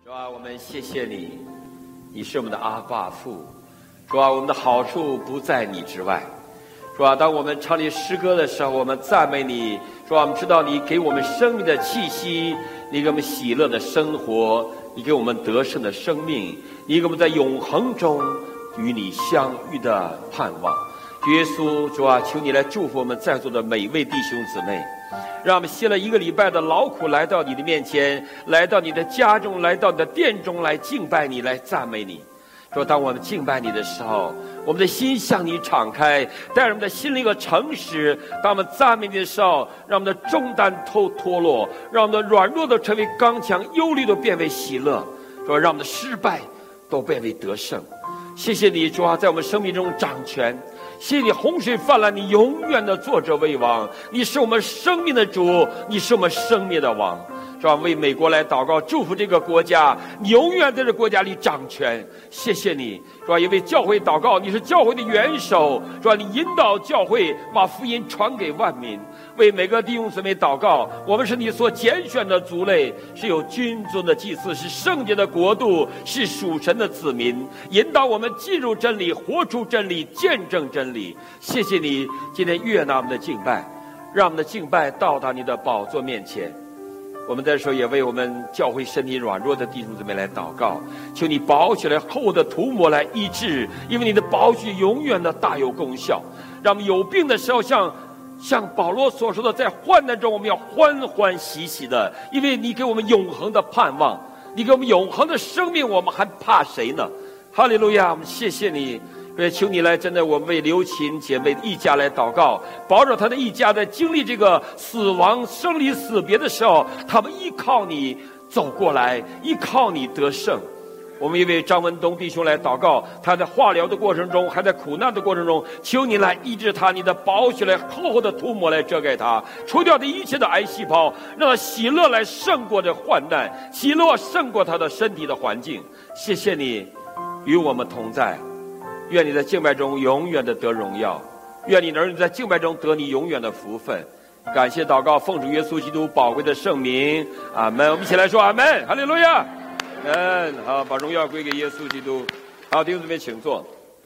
主啊，我们谢谢你，你是我们的阿爸父。主啊，我们的好处不在你之外。主啊，当我们唱这诗歌的时候，我们赞美你。主啊，我们知道你给我们生命的气息，你给我们喜乐的生活，你给我们得胜的生命，你给我们在永恒中与你相遇的盼望。主耶稣，主啊，求你来祝福我们在座的每一位弟兄姊妹，让我们歇了一个礼拜的劳苦，来到你的面前，来到你的家中，来到你的殿中，来敬拜你，来赞美你。说当我们敬拜你的时候，我们的心向你敞开，带着我们的心灵和诚实。当我们赞美你的时候，让我们的重担脱落，让我们的软弱都成为刚强，忧虑都变为喜乐。说让我们的失败都变为得胜。谢谢你，主啊，在我们生命中掌权。谢谢你，洪水泛滥，你永远的坐着为王。你是我们生命的主，你是我们生命的王。是吧？为美国来祷告，祝福这个国家，你永远在这国家里掌权。谢谢你，是吧？也为教会祷告，你是教会的元首，是吧？你引导教会把福音传给万民。为每个弟兄姊妹祷告，我们是你所拣选的族类，是有君尊的祭司，是圣洁的国度，是属神的子民，引导我们进入真理，活出真理，见证真理。谢谢你今天悦纳我们的敬拜，让我们的敬拜到达你的宝座面前。我们在时候也为我们教会身体软弱的弟兄姊妹来祷告，求你宝血来厚的涂抹来医治，因为你的宝血永远的大有功效。让我们有病的时候，像保罗所说的，在患难中我们要欢欢喜喜的，因为你给我们永恒的盼望，你给我们永恒的生命，我们还怕谁呢？哈利路亚！我们谢谢你。求你来，真的，我们为刘琴姐妹的一家来祷告，保守她的一家在经历这个死亡、生离死别的时候，他们依靠你走过来，依靠你得胜。我们也为张文东弟兄来祷告，他在化疗的过程中，还在苦难的过程中，求你来医治他，你的宝血来厚厚的涂抹来遮盖他，除掉这一切的癌细胞，让他喜乐来胜过这患难，喜乐胜过他的身体的环境。谢谢你与我们同在。愿你在敬拜中永远的得荣耀，愿你儿女在敬拜中得你永远的福分。感谢祷告，奉主耶稣基督宝贵的圣名，阿门。我们一起来说阿门，哈利路亚，好，把荣耀归给耶稣基督。好，弟兄姊妹请坐。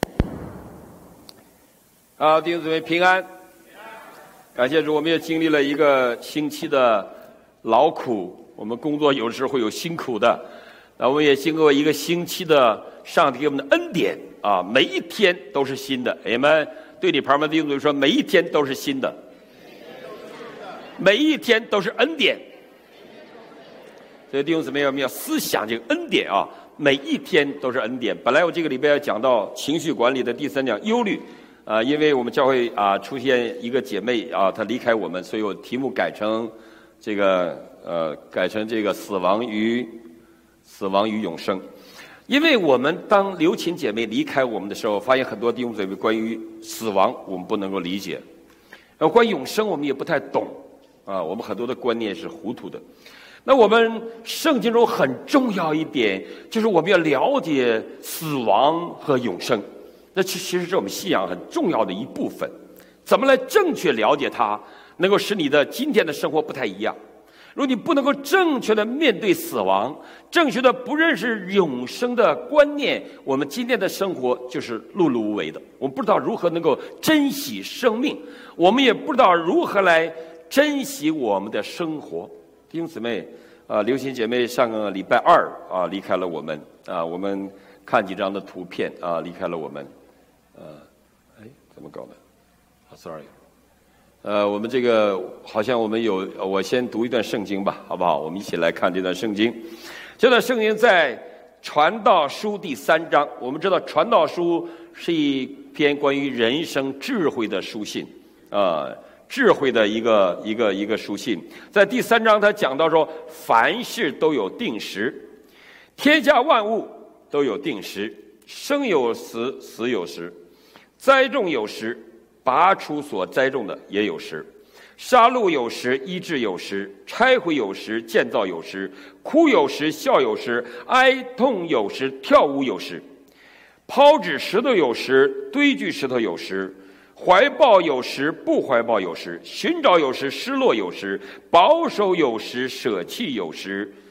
好，弟兄姊妹平安。感谢主，我们也经历了一个星期的劳苦，我们工作有时会有辛苦的，我们也经过一个星期的上帝给我们的恩典啊，每一天都是新的。阿们。对你旁边的弟兄姊妹说，每一天都是新的，每一天都是恩典。所以弟兄姊妹，我们要思想这个恩典啊，每一天都是恩典。本来我这个礼拜要讲到情绪管理的第3讲忧虑因为我们教会出现一个姐妹她离开我们，所以我题目改成这个死亡与永生。因为我们当刘琴姐妹离开我们的时候，发现很多弟兄姊妹关于死亡我们不能够理解，关于永生我们也不太懂我们很多的观念是糊涂的。那我们圣经中很重要一点，就是我们要了解死亡和永生，那其实是我们信仰很重要的一部分。怎么来正确了解它，能够使你的今天的生活不太一样。如果你不能够正确的面对死亡，正确的不认识永生的观念，我们今天的生活就是碌碌无为的。我们不知道如何能够珍惜生命，我们也不知道如何来珍惜我们的生活。弟兄姊妹刘琴姐妹上个礼拜2离开了我们我们看几张的图片离开了我们怎么搞的sorry我们这个好像我们我先读一段圣经吧，好不好？我们一起来看这段圣经。这段圣经在传道书第3章。我们知道传道书是一篇关于人生智慧的书信智慧的一个书信。在第3章他讲到说，凡事都有定时，天下万物都有定时，生有时，死有时，栽种有时，拔出所栽种的也有时，杀戮有时，医治有时，拆毁有时，建造有时，哭有时，笑有时，哀痛有时，跳舞有时，抛掷石头有时，堆聚石头有时，怀抱有时，不怀抱有时，寻找有时，失落有时，保守有时，舍弃有时，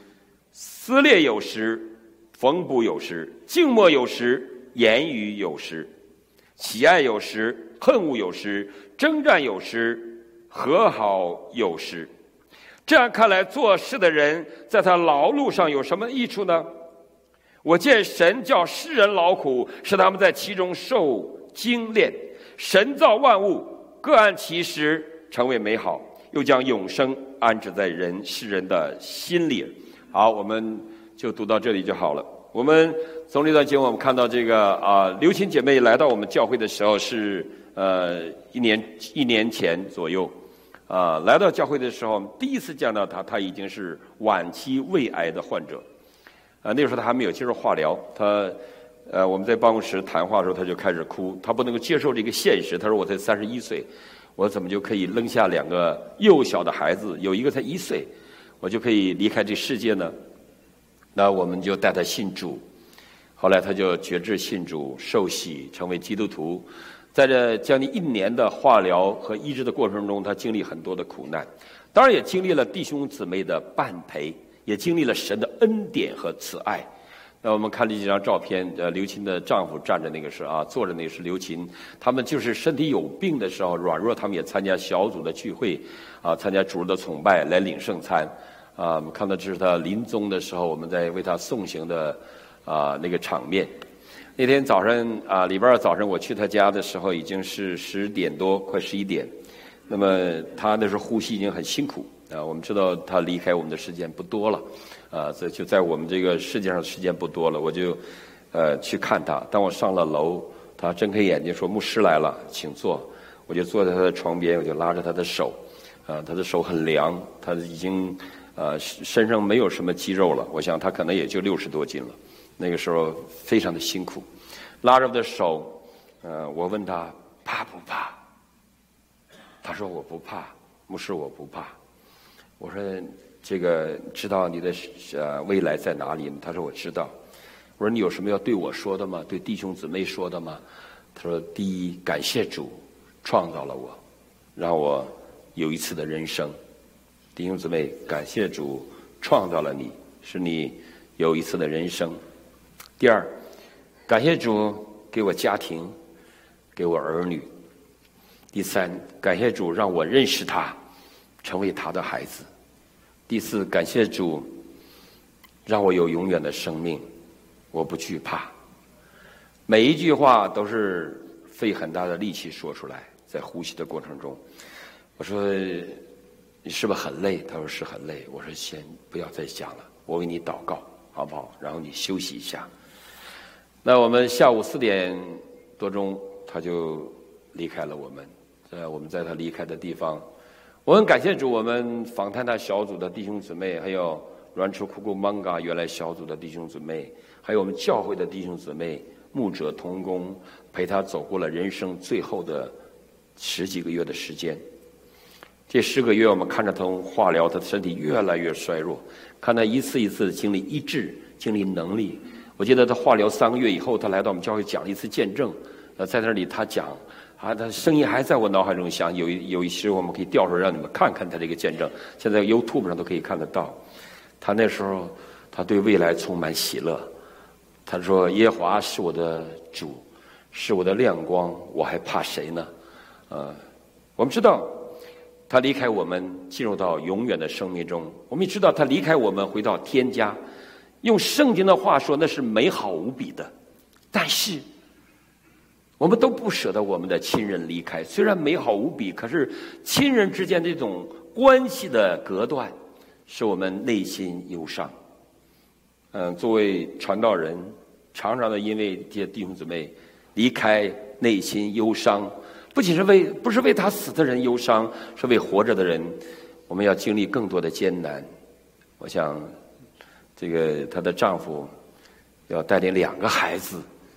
撕裂有时，缝补有时，静默有时，言语有时，喜爱有时，恨恶有时，征战有时，和好有时。这样看来，做事的人在他劳碌上有什么益处呢？我见神叫世人劳苦，使他们在其中受精炼。神造万物，各按其时成为美好，又将永生安置在世人的心里。好，我们就读到这里就好了。我们从这段经文，我们看到这个刘琴姐妹来到我们教会的时候是一年前左右。来到教会的时候，第一次见到她已经是晚期胃癌的患者。那个时候她还没有接受化疗，我们在办公室谈话的时候，她就开始哭，她不能够接受这个现实。她说：“我才31岁，我怎么就可以扔下2个幼小的孩子，有一个才1岁，我就可以离开这世界呢？”那我们就带她信主，后来她就决志信主，受洗，成为基督徒。在这将近1年的化疗和医治的过程中，他经历很多的苦难，当然也经历了弟兄姊妹的伴陪，也经历了神的恩典和慈爱。那我们看这几张照片，刘琴的丈夫站着那个是坐着那个是刘琴，他们就是身体有病的时候软弱，他们也参加小组的聚会，参加主日的崇拜，来领圣餐。我们看到这是他临终的时候，我们在为他送行的那个场面。那天早上礼拜二早上我去他家的时候，已经是10点多，快11点。那么他那时候呼吸已经很辛苦我们知道他离开我们的时间不多了所以就在我们这个世界上时间不多了，我就去看他。当我上了楼，他睁开眼睛说：“牧师来了，请坐。”我就坐在他的床边，我就拉着他的手他的手很凉，他已经身上没有什么肌肉了，我想他可能也就60多斤了。那个时候非常的辛苦，拉着我的手，我问他怕不怕？他说：“我不怕，牧师我不怕。”我说：“这个知道你的未来在哪里吗？”他说：“我知道。”我说：“你有什么要对我说的吗？对弟兄姊妹说的吗？”他说：“第一，感谢主创造了我，让我有一次的人生。弟兄姊妹，感谢主创造了你，使你有一次的人生。第二，感谢主给我家庭，给我儿女。第三，感谢主让我认识他，成为他的孩子。第四，感谢主让我有永远的生命，我不惧怕。”每一句话都是费很大的力气说出来，在呼吸的过程中。我说：“你是不是很累？”他说：“是很累。”我说：“先不要再讲了，我为你祷告好不好？然后你休息一下。”那我们下午4点多钟，他就离开了我们。我们在他离开的地方，我很感谢主，我们访谈他小组的弟兄姊妹，还有软处库库芒嘎原来小组的弟兄姊妹，还有我们教会的弟兄姊妹，牧者同工，陪他走过了人生最后的10几个月的时间。这10个月，我们看着他从化疗，他的身体越来越衰弱，看他一次一次的经历医治，经历能力。我记得他化疗3个月以后，他来到我们教会讲了一次见证。在那里他讲他声音还在我脑海中响。有一时我们可以调出来让你们看看他这个见证，现在 YouTube 上都可以看得到。他那时候他对未来充满喜乐。他说：“耶和华是我的主，是我的亮光，我还怕谁呢？”我们知道他离开我们，进入到永远的生命中。我们也知道他离开我们，回到天家。用圣经的话说，那是美好无比的。但是我们都不舍得我们的亲人离开，虽然美好无比，可是亲人之间这种关系的隔断，使我们内心忧伤。作为传道人，常常的因为这些弟兄姊妹离开，内心忧伤。不仅是不是为他死的人忧伤，是为活着的人，我们要经历更多的艰难。我想这个她的丈夫要带领2个孩子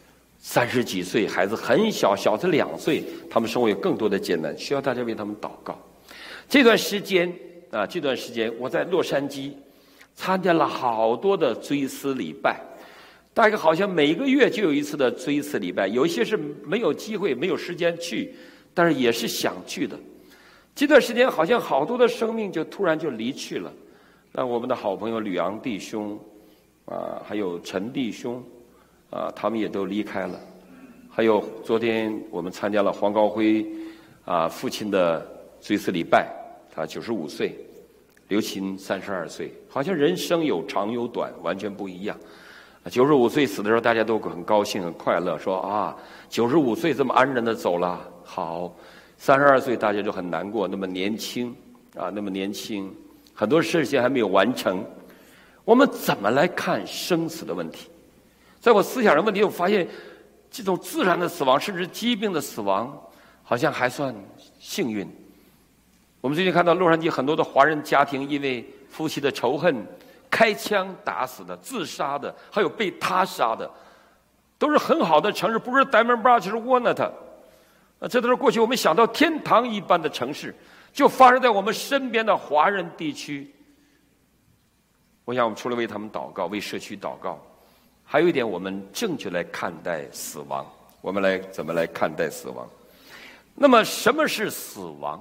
，30几岁，孩子很小，小才2岁，他们生活有更多的艰难，需要大家为他们祷告。这段时间我在洛杉矶参加了好多的追思礼拜，大概好像每个月就有一次的追思礼拜，有一些是没有机会没有时间去，但是也是想去的。这段时间好像好多的生命就突然就离去了， 那我们的好朋友吕昂弟兄还有陈弟兄他们也都离开了。还有昨天我们参加了黄高辉父亲的追思礼拜，他95岁，刘琴32岁，好像人生有长有短，完全不一样。95岁死的时候，大家都很高兴很快乐，说95岁这么安然的走了，好。32岁大家就很难过，那么年轻那么年轻，很多事情还没有完成。我们怎么来看生死的问题？在我思想上问题，我发现这种自然的死亡，甚至疾病的死亡，好像还算幸运。我们最近看到洛杉矶很多的华人家庭，因为夫妻的仇恨，开枪打死的、自杀的，还有被他杀的，都是很好的城市，不是 Diamond Bar 就是 Walnut。这都是过去我们想到天堂一般的城市，就发生在我们身边的华人地区。我想我们除了为他们祷告，为社区祷告，还有一点，我们正确来看待死亡。我们怎么来看待死亡？那么什么是死亡？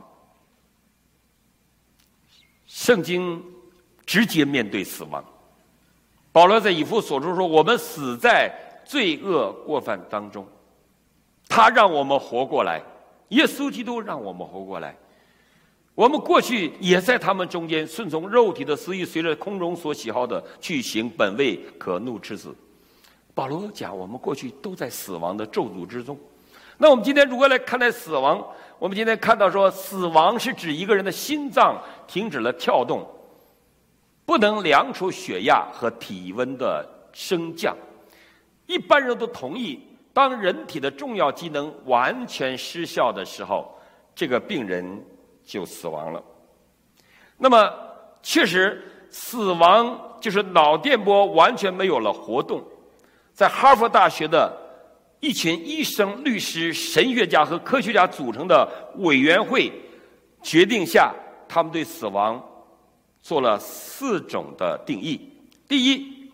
圣经直接面对死亡。保罗在以弗所书说，我们死在罪恶过犯当中，他让我们活过来，耶稣基督让我们活过来。我们过去也在他们中间顺从肉体的私欲，随着空中所喜好的去行本为可怒之子。保罗讲，我们过去都在死亡的咒诅之中。那我们今天如何来看待死亡？我们今天看到说，死亡是指一个人的心脏停止了跳动，不能量出血压和体温的升降。一般人都同意，当人体的重要机能完全失效的时候，这个病人就死亡了。那么确实，死亡就是脑电波完全没有了活动。在哈佛大学的一群医生、律师、神学家和科学家组成的委员会决定下，他们对死亡做了4种的定义。第一，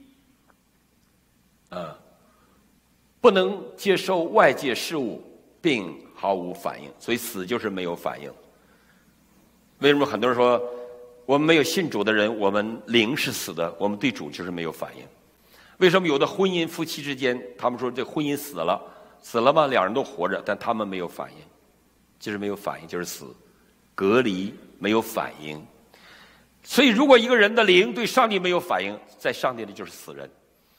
不能接受外界事物并毫无反应，所以死就是没有反应。为什么很多人说我们没有信主的人，我们灵是死的，我们对主就是没有反应？为什么有的婚姻夫妻之间，他们说这婚姻死了吗？两人都活着，但他们没有反应，就是没有反应，就是死，隔离，没有反应。所以如果一个人的灵对上帝没有反应，在上帝里就是死人。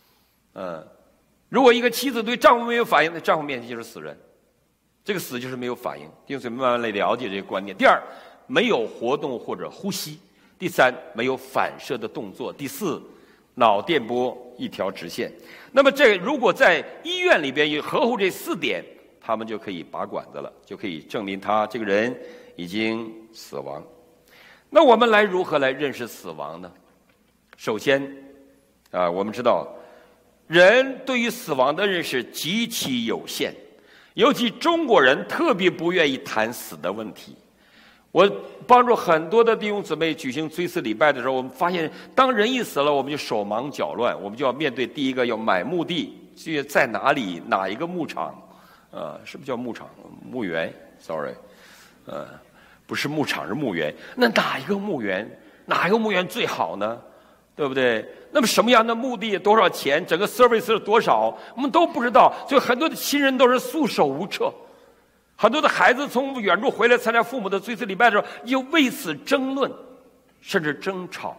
如果一个妻子对丈夫没有反应，在丈夫面前就是死人。这个死就是没有反应。弟兄姊妹慢慢来了解这个观念。第二，没有活动或者呼吸。第三，没有反射的动作。第四，脑电波一条直线。那么这如果在医院里边也合乎这4点，他们就可以拔管子了，就可以证明他这个人已经死亡。那我们如何来认识死亡呢？首先我们知道人对于死亡的认识极其有限，尤其中国人特别不愿意谈死的问题。我帮助很多的弟兄姊妹举行追思礼拜的时候，我们发现当人一死了，我们就手忙脚乱，我们就要面对第一个要买墓地，这在哪里，哪一个牧场，是不是叫牧场？墓园 ，sorry， 不是牧场是墓园。那哪一个墓园最好呢？对不对？那么什么样的墓地，多少钱，整个 service 是多少，我们都不知道，所以很多的亲人都是束手无策。很多的孩子从远处回来参加父母的追思礼拜的时候，又为此争论，甚至争吵。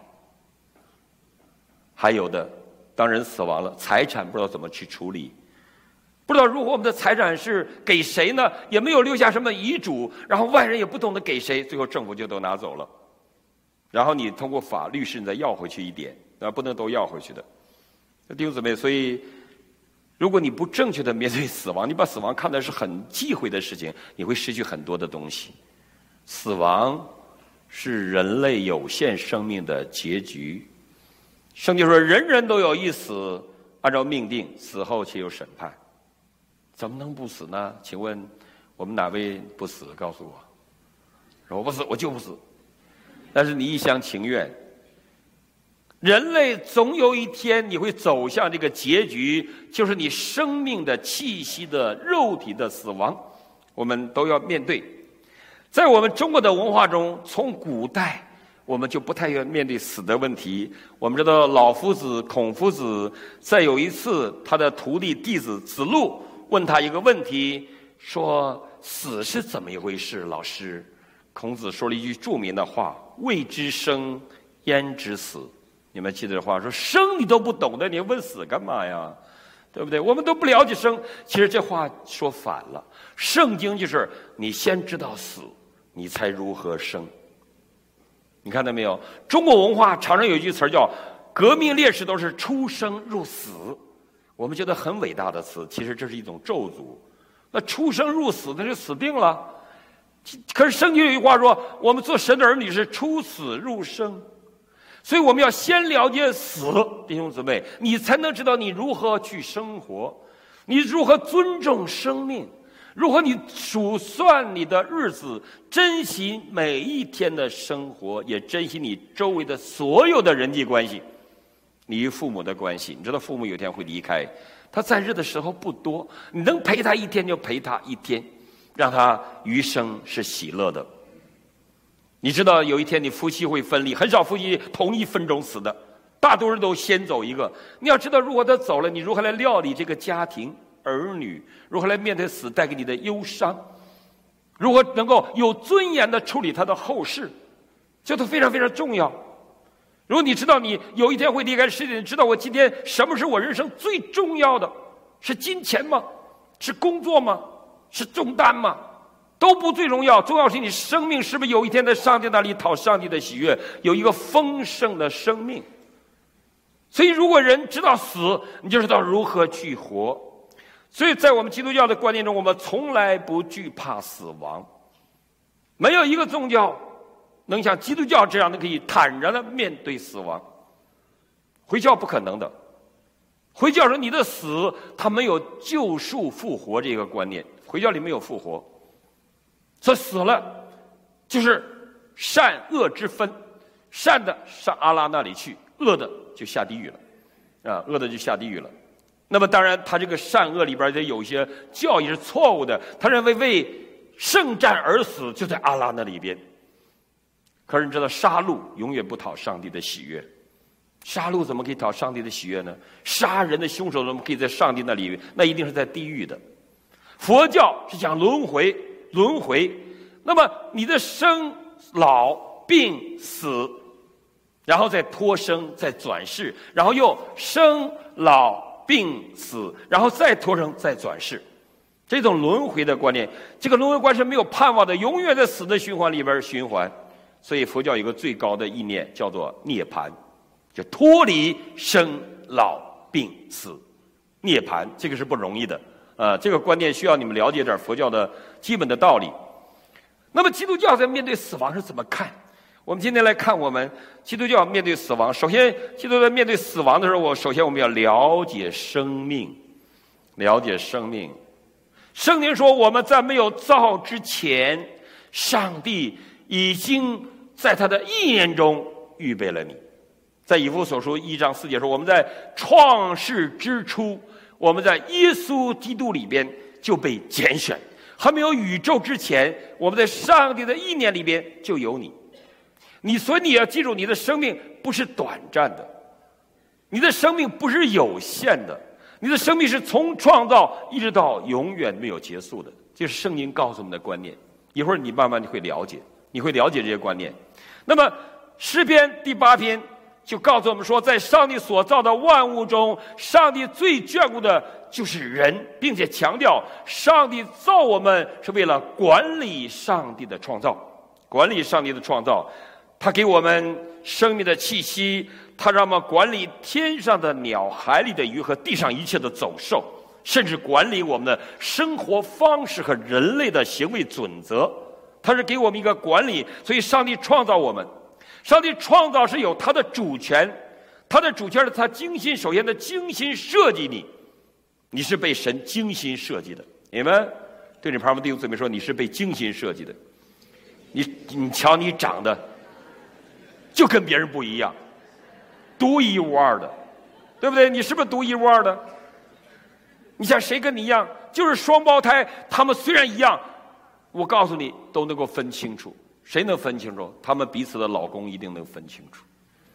还有的，当人死亡了，财产不知道怎么去处理，不知道如果我们的财产是给谁呢？也没有留下什么遗嘱，然后外人也不懂得给谁，最后政府就都拿走了。然后你通过法律是你再要回去一点，不能都要回去的。弟兄姊妹，所以如果你不正确的面对死亡，你把死亡看的是很忌讳的事情，你会失去很多的东西。死亡是人类有限生命的结局。圣经说人人都有一死，按照命定，死后且有审判。怎么能不死呢？请问我们哪位不死？告诉我。说我不死，我就不死。但是你一厢情愿。人类总有一天你会走向这个结局，就是你生命的气息的肉体的死亡，我们都要面对。在我们中国的文化中，从古代我们就不太愿面对死的问题。我们知道老夫子、孔夫子，再有一次他的徒弟弟子子路问他一个问题，说死是怎么一回事？老师，孔子说了一句著名的话：未知生，焉知死？你们记得这话，说生你都不懂的，你问死干嘛呀？对不对？我们都不了解生。其实这话说反了，圣经就是你先知道死，你才如何生。你看到没有？中国文化常常有一句词叫革命烈士都是出生入死，我们觉得很伟大的词，其实这是一种咒诅。那出生入死那就死定了。可是圣经有一句话说，我们做神的儿女是出死入生，所以我们要先了解死，弟兄姊妹，你才能知道你如何去生活，你如何尊重生命，如何你数算你的日子，珍惜每一天的生活，也珍惜你周围的所有的人际关系。你与父母的关系，你知道父母有一天会离开，他在日的时候不多，你能陪他一天就陪他一天，让他余生是喜乐的。你知道有一天你夫妻会分离，很少夫妻同一分钟死的，大多数都先走一个。你要知道，如果他走了，你如何来料理这个家庭儿女，如何来面对死带给你的忧伤，如何能够有尊严的处理他的后事，这都非常非常重要。如果你知道你有一天会离开世界，你知道我今天什么是我人生最重要的？是金钱吗？是工作吗？是重担吗？都不最重要，重要是你生命是不是有一天在上帝那里讨上帝的喜悦，有一个丰盛的生命。所以如果人知道死，你就知道如何去活。所以在我们基督教的观念中，我们从来不惧怕死亡，没有一个宗教能像基督教这样的可以坦然的面对死亡。回教不可能的，回教说你的死它没有救赎复活这个观念，回教里没有复活，所以死了就是善恶之分，善的上阿拉那里去，恶的就下地狱了，恶的就下地狱了。那么当然他这个善恶里边的有些教义是错误的，他认为为圣战而死就在阿拉那里边。可是你知道杀戮永远不讨上帝的喜悦，杀戮怎么可以讨上帝的喜悦呢？杀人的凶手怎么可以在上帝那里？那一定是在地狱的。佛教是讲轮回，那么你的生老病死，然后再脱生，再转世，然后又生老病死，然后再脱生，再转世，这种轮回的观念，这个轮回观是没有盼望的，永远在死的循环里边循环。所以佛教有一个最高的意念叫做涅槃，就脱离生老病死，涅槃，这个是不容易的。这个观念需要你们了解点佛教的基本的道理。那么基督教在面对死亡是怎么看？我们今天来看我们基督教面对死亡。首先，基督教面对死亡的时候，首先我们要了解生命，了解生命。圣经说，我们在没有造之前，上帝已经在他的意念中预备了你。在以弗所书1章4节说，我们在创世之初，我们在耶稣基督里边就被拣选，还没有宇宙之前，我们在上帝的意念里边就有你。所以你要记住，你的生命不是短暂的，你的生命不是有限的，你的生命是从创造一直到永远没有结束的。这是圣经告诉我们的观念，一会儿你慢慢会了解，你会了解这些观念。那么诗篇第8篇就告诉我们说，在上帝所造的万物中，上帝最眷顾的就是人，并且强调上帝造我们是为了管理上帝的创造，管理上帝的创造。他给我们生命的气息，他让我们管理天上的鸟、海里的鱼和地上一切的走兽，甚至管理我们的生活方式和人类的行为准则。他是给我们一个管理，所以上帝创造我们，上帝创造是有他的主权，他的主权是他首先的精心设计你，你是被神精心设计的。你们对你旁边弟兄姊妹说，你是被精心设计的。你瞧你长得就跟别人不一样，独一无二的，对不对？你是不是独一无二的？你像谁跟你一样？就是双胞胎，他们虽然一样，我告诉你都能够分清楚， 谁能分清楚？他们彼此的老公一定能分清楚，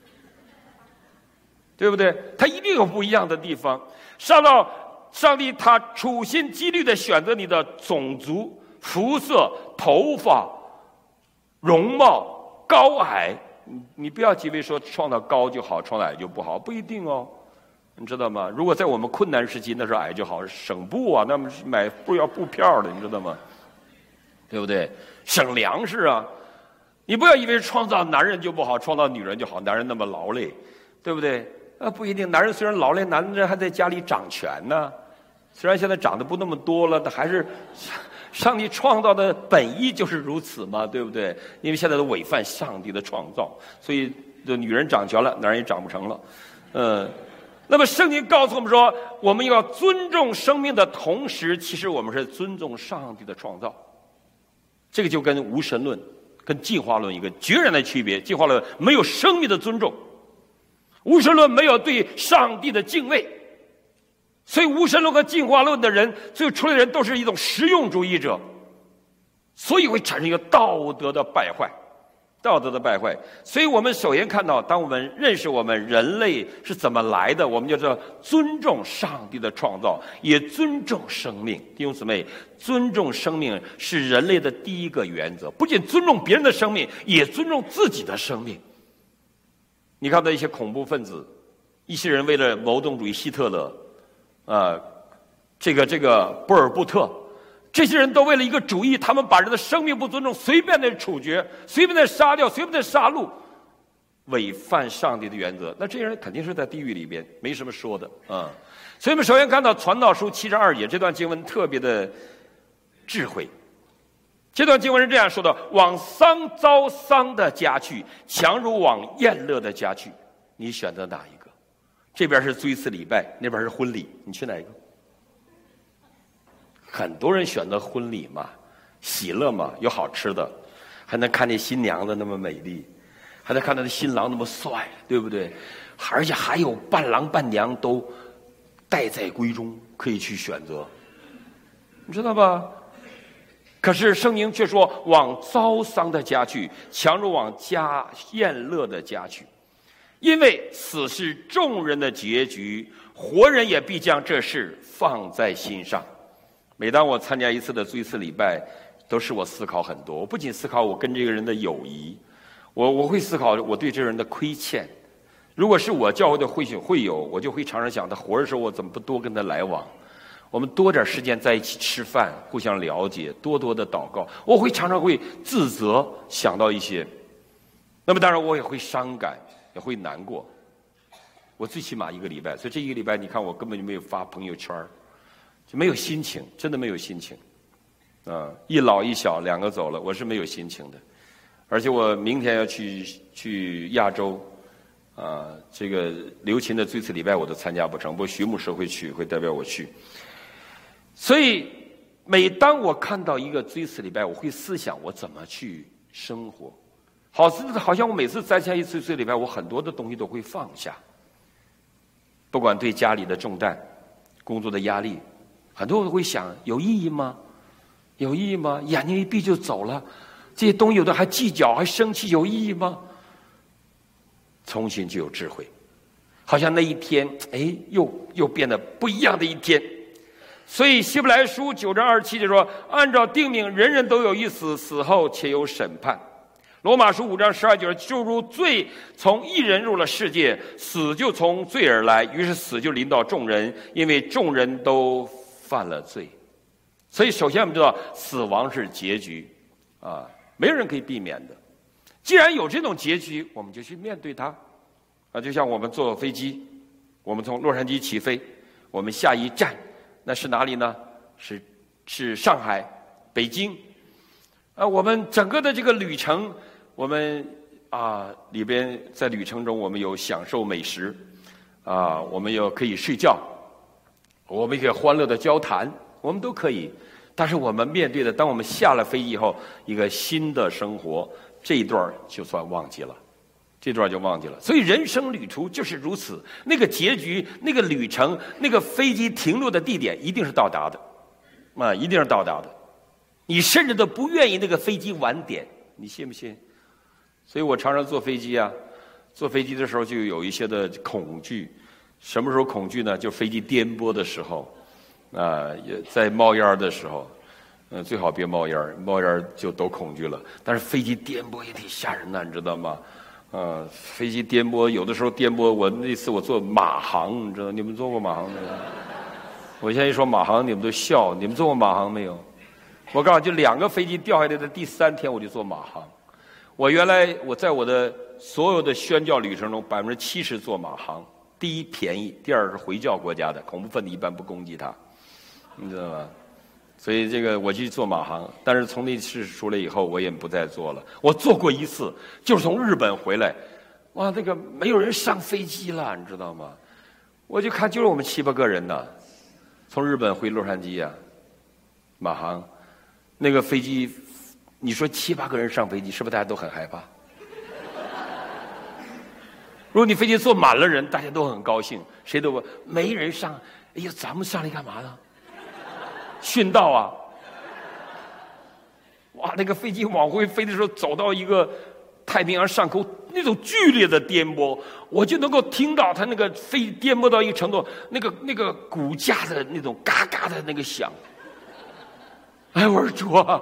对不对？他一定有不一样的地方。上帝他处心积虑的选择你的种族、肤色、头发、容貌、高矮。你不要以为说创造高就好，创造矮就不好，不一定哦。你知道吗？如果在我们困难时期，那时候矮就好，省布啊，那么买布要布票的，你知道吗？对不对？省粮食啊！你不要以为创造男人就不好，创造女人就好，男人那么劳累，对不对？不一定，男人虽然劳累，男人还在家里掌权呢。虽然现在长得不那么多了，但还是上帝创造的本意就是如此嘛，对不对？因为现在都违反上帝的创造，所以女人掌权了，男人也掌不成了。那么圣经告诉我们说，我们要尊重生命的同时，其实我们是尊重上帝的创造。这个就跟无神论、跟进化论一个决然的区别。进化论没有生命的尊重，无神论没有对上帝的敬畏。所以无神论和进化论的人，最后出来的人都是一种实用主义者，所以会产生一个道德的败坏。所以我们首先看到，当我们认识我们人类是怎么来的，我们就知道尊重上帝的创造，也尊重生命。弟兄姊妹，尊重生命是人类的第一个原则，不仅尊重别人的生命，也尊重自己的生命。你看到一些恐怖分子，一些人为了谋动主义，希特勒这个波尔布特，这些人都为了一个主义，他们把人的生命不尊重，随便的处决，随便的杀掉，随便的杀戮，违反上帝的原则。那这些人肯定是在地狱里边，没什么说的啊。所以我们首先看到传道书7章2节这段经文特别的智慧。这段经文是这样说的：往遭丧的家去，强如往宴乐的家去。你选择哪一个？这边是追思礼拜，那边是婚礼，你去哪一个？很多人选择婚礼嘛，喜乐嘛，有好吃的，还能看见新娘子那么美丽，还能看到新郎那么帅，对不对？而且还有伴郎伴娘都待在闺中，可以去选择，你知道吧？可是圣经却说，往遭丧的家去，强如往宴乐的家去。因为此是众人的结局，活人也必将这事放在心上。每当我参加一次的追思礼拜，都使我思考很多。我不仅思考我跟这个人的友谊，我会思考我对这个人的亏欠。如果是我教会的会友，我就会常常想，他活着时候我怎么不多跟他来往？我们多点时间在一起吃饭，互相了解，多的祷告。我会常常会自责，想到一些。那么当然我也会伤感，也会难过。我最起码1个礼拜，所以这1个礼拜你看我根本就没有发朋友圈，就没有心情，真的没有心情。一老一小2个走了，我是没有心情的。而且我明天要去亚洲，这个刘琴的追思礼拜我都参加不成，不过徐牧师会去，会代表我去。所以每当我看到一个追思礼拜，我会思想我怎么去生活。好像我每次参加一次追思礼拜，我很多的东西都会放下，不管对家里的重担、工作的压力，很多我都会想，有意义吗？有意义吗？眼睛一闭就走了，这些东西有的还计较，还生气，有意义吗？重新就有智慧，好像那一天，又变得不一样的一天。所以希伯来书9章27节说，按照定命，人人都有一死，死后且有审判。罗马书5章12节，就如罪从一人入了世界，死就从罪而来，于是死就临到众人，因为众人都犯了罪。所以首先我们知道，死亡是结局，没有人可以避免的。既然有这种结局，我们就去面对它。就像我们坐飞机，我们从洛杉矶起飞，我们下一站那是哪里呢？是上海、北京。我们整个的这个旅程，我们里边在旅程中，我们有享受美食，我们有可以睡觉，我们也可以欢乐的交谈，我们都可以。但是我们面对的，当我们下了飞机以后，一个新的生活，这一段就算忘记了，这段就忘记了。所以人生旅途就是如此，那个结局，那个旅程，那个飞机停落的地点一定是到达的，一定是到达的。你甚至都不愿意那个飞机晚点， 你信不信？所以我常常坐飞机啊，坐飞机的时候就有一些的恐惧。什么时候恐惧呢？就飞机颠簸的时候，也在冒烟的时候，最好别冒烟，冒烟就都恐惧了。但是飞机颠簸也挺吓人的，你知道吗？飞机颠簸，有的时候颠簸。那次我坐马航，你知道？你们坐过马航没有？我现在一说马航，你们都笑。你们坐过马航没有？我告诉你，就2个飞机掉下来的第3天，我就坐马航。我在我的所有的宣教旅程中，70%坐马航。第一便宜，第二是回教国家的，恐怖分子一般不攻击它，你知道吗？所以这个我去坐马航，但是从那次出来以后，我也不再坐了。我坐过一次，就是从日本回来，哇，那个没有人上飞机了，你知道吗？我就看就是我们7、8个人呢，从日本回洛杉矶啊，马航，那个飞机，你说7、8个人上飞机，是不是大家都很害怕？如果你飞机坐满了人，大家都很高兴，谁都没人上。哎呀，咱们上来干嘛呢？殉道啊！哇，那个飞机往回飞的时候，走到一个太平洋上空，那种剧烈的颠簸，我就能够听到它那个飞颠簸到一个程度，那个骨架的那种嘎嘎的那个响。哎，我说主啊！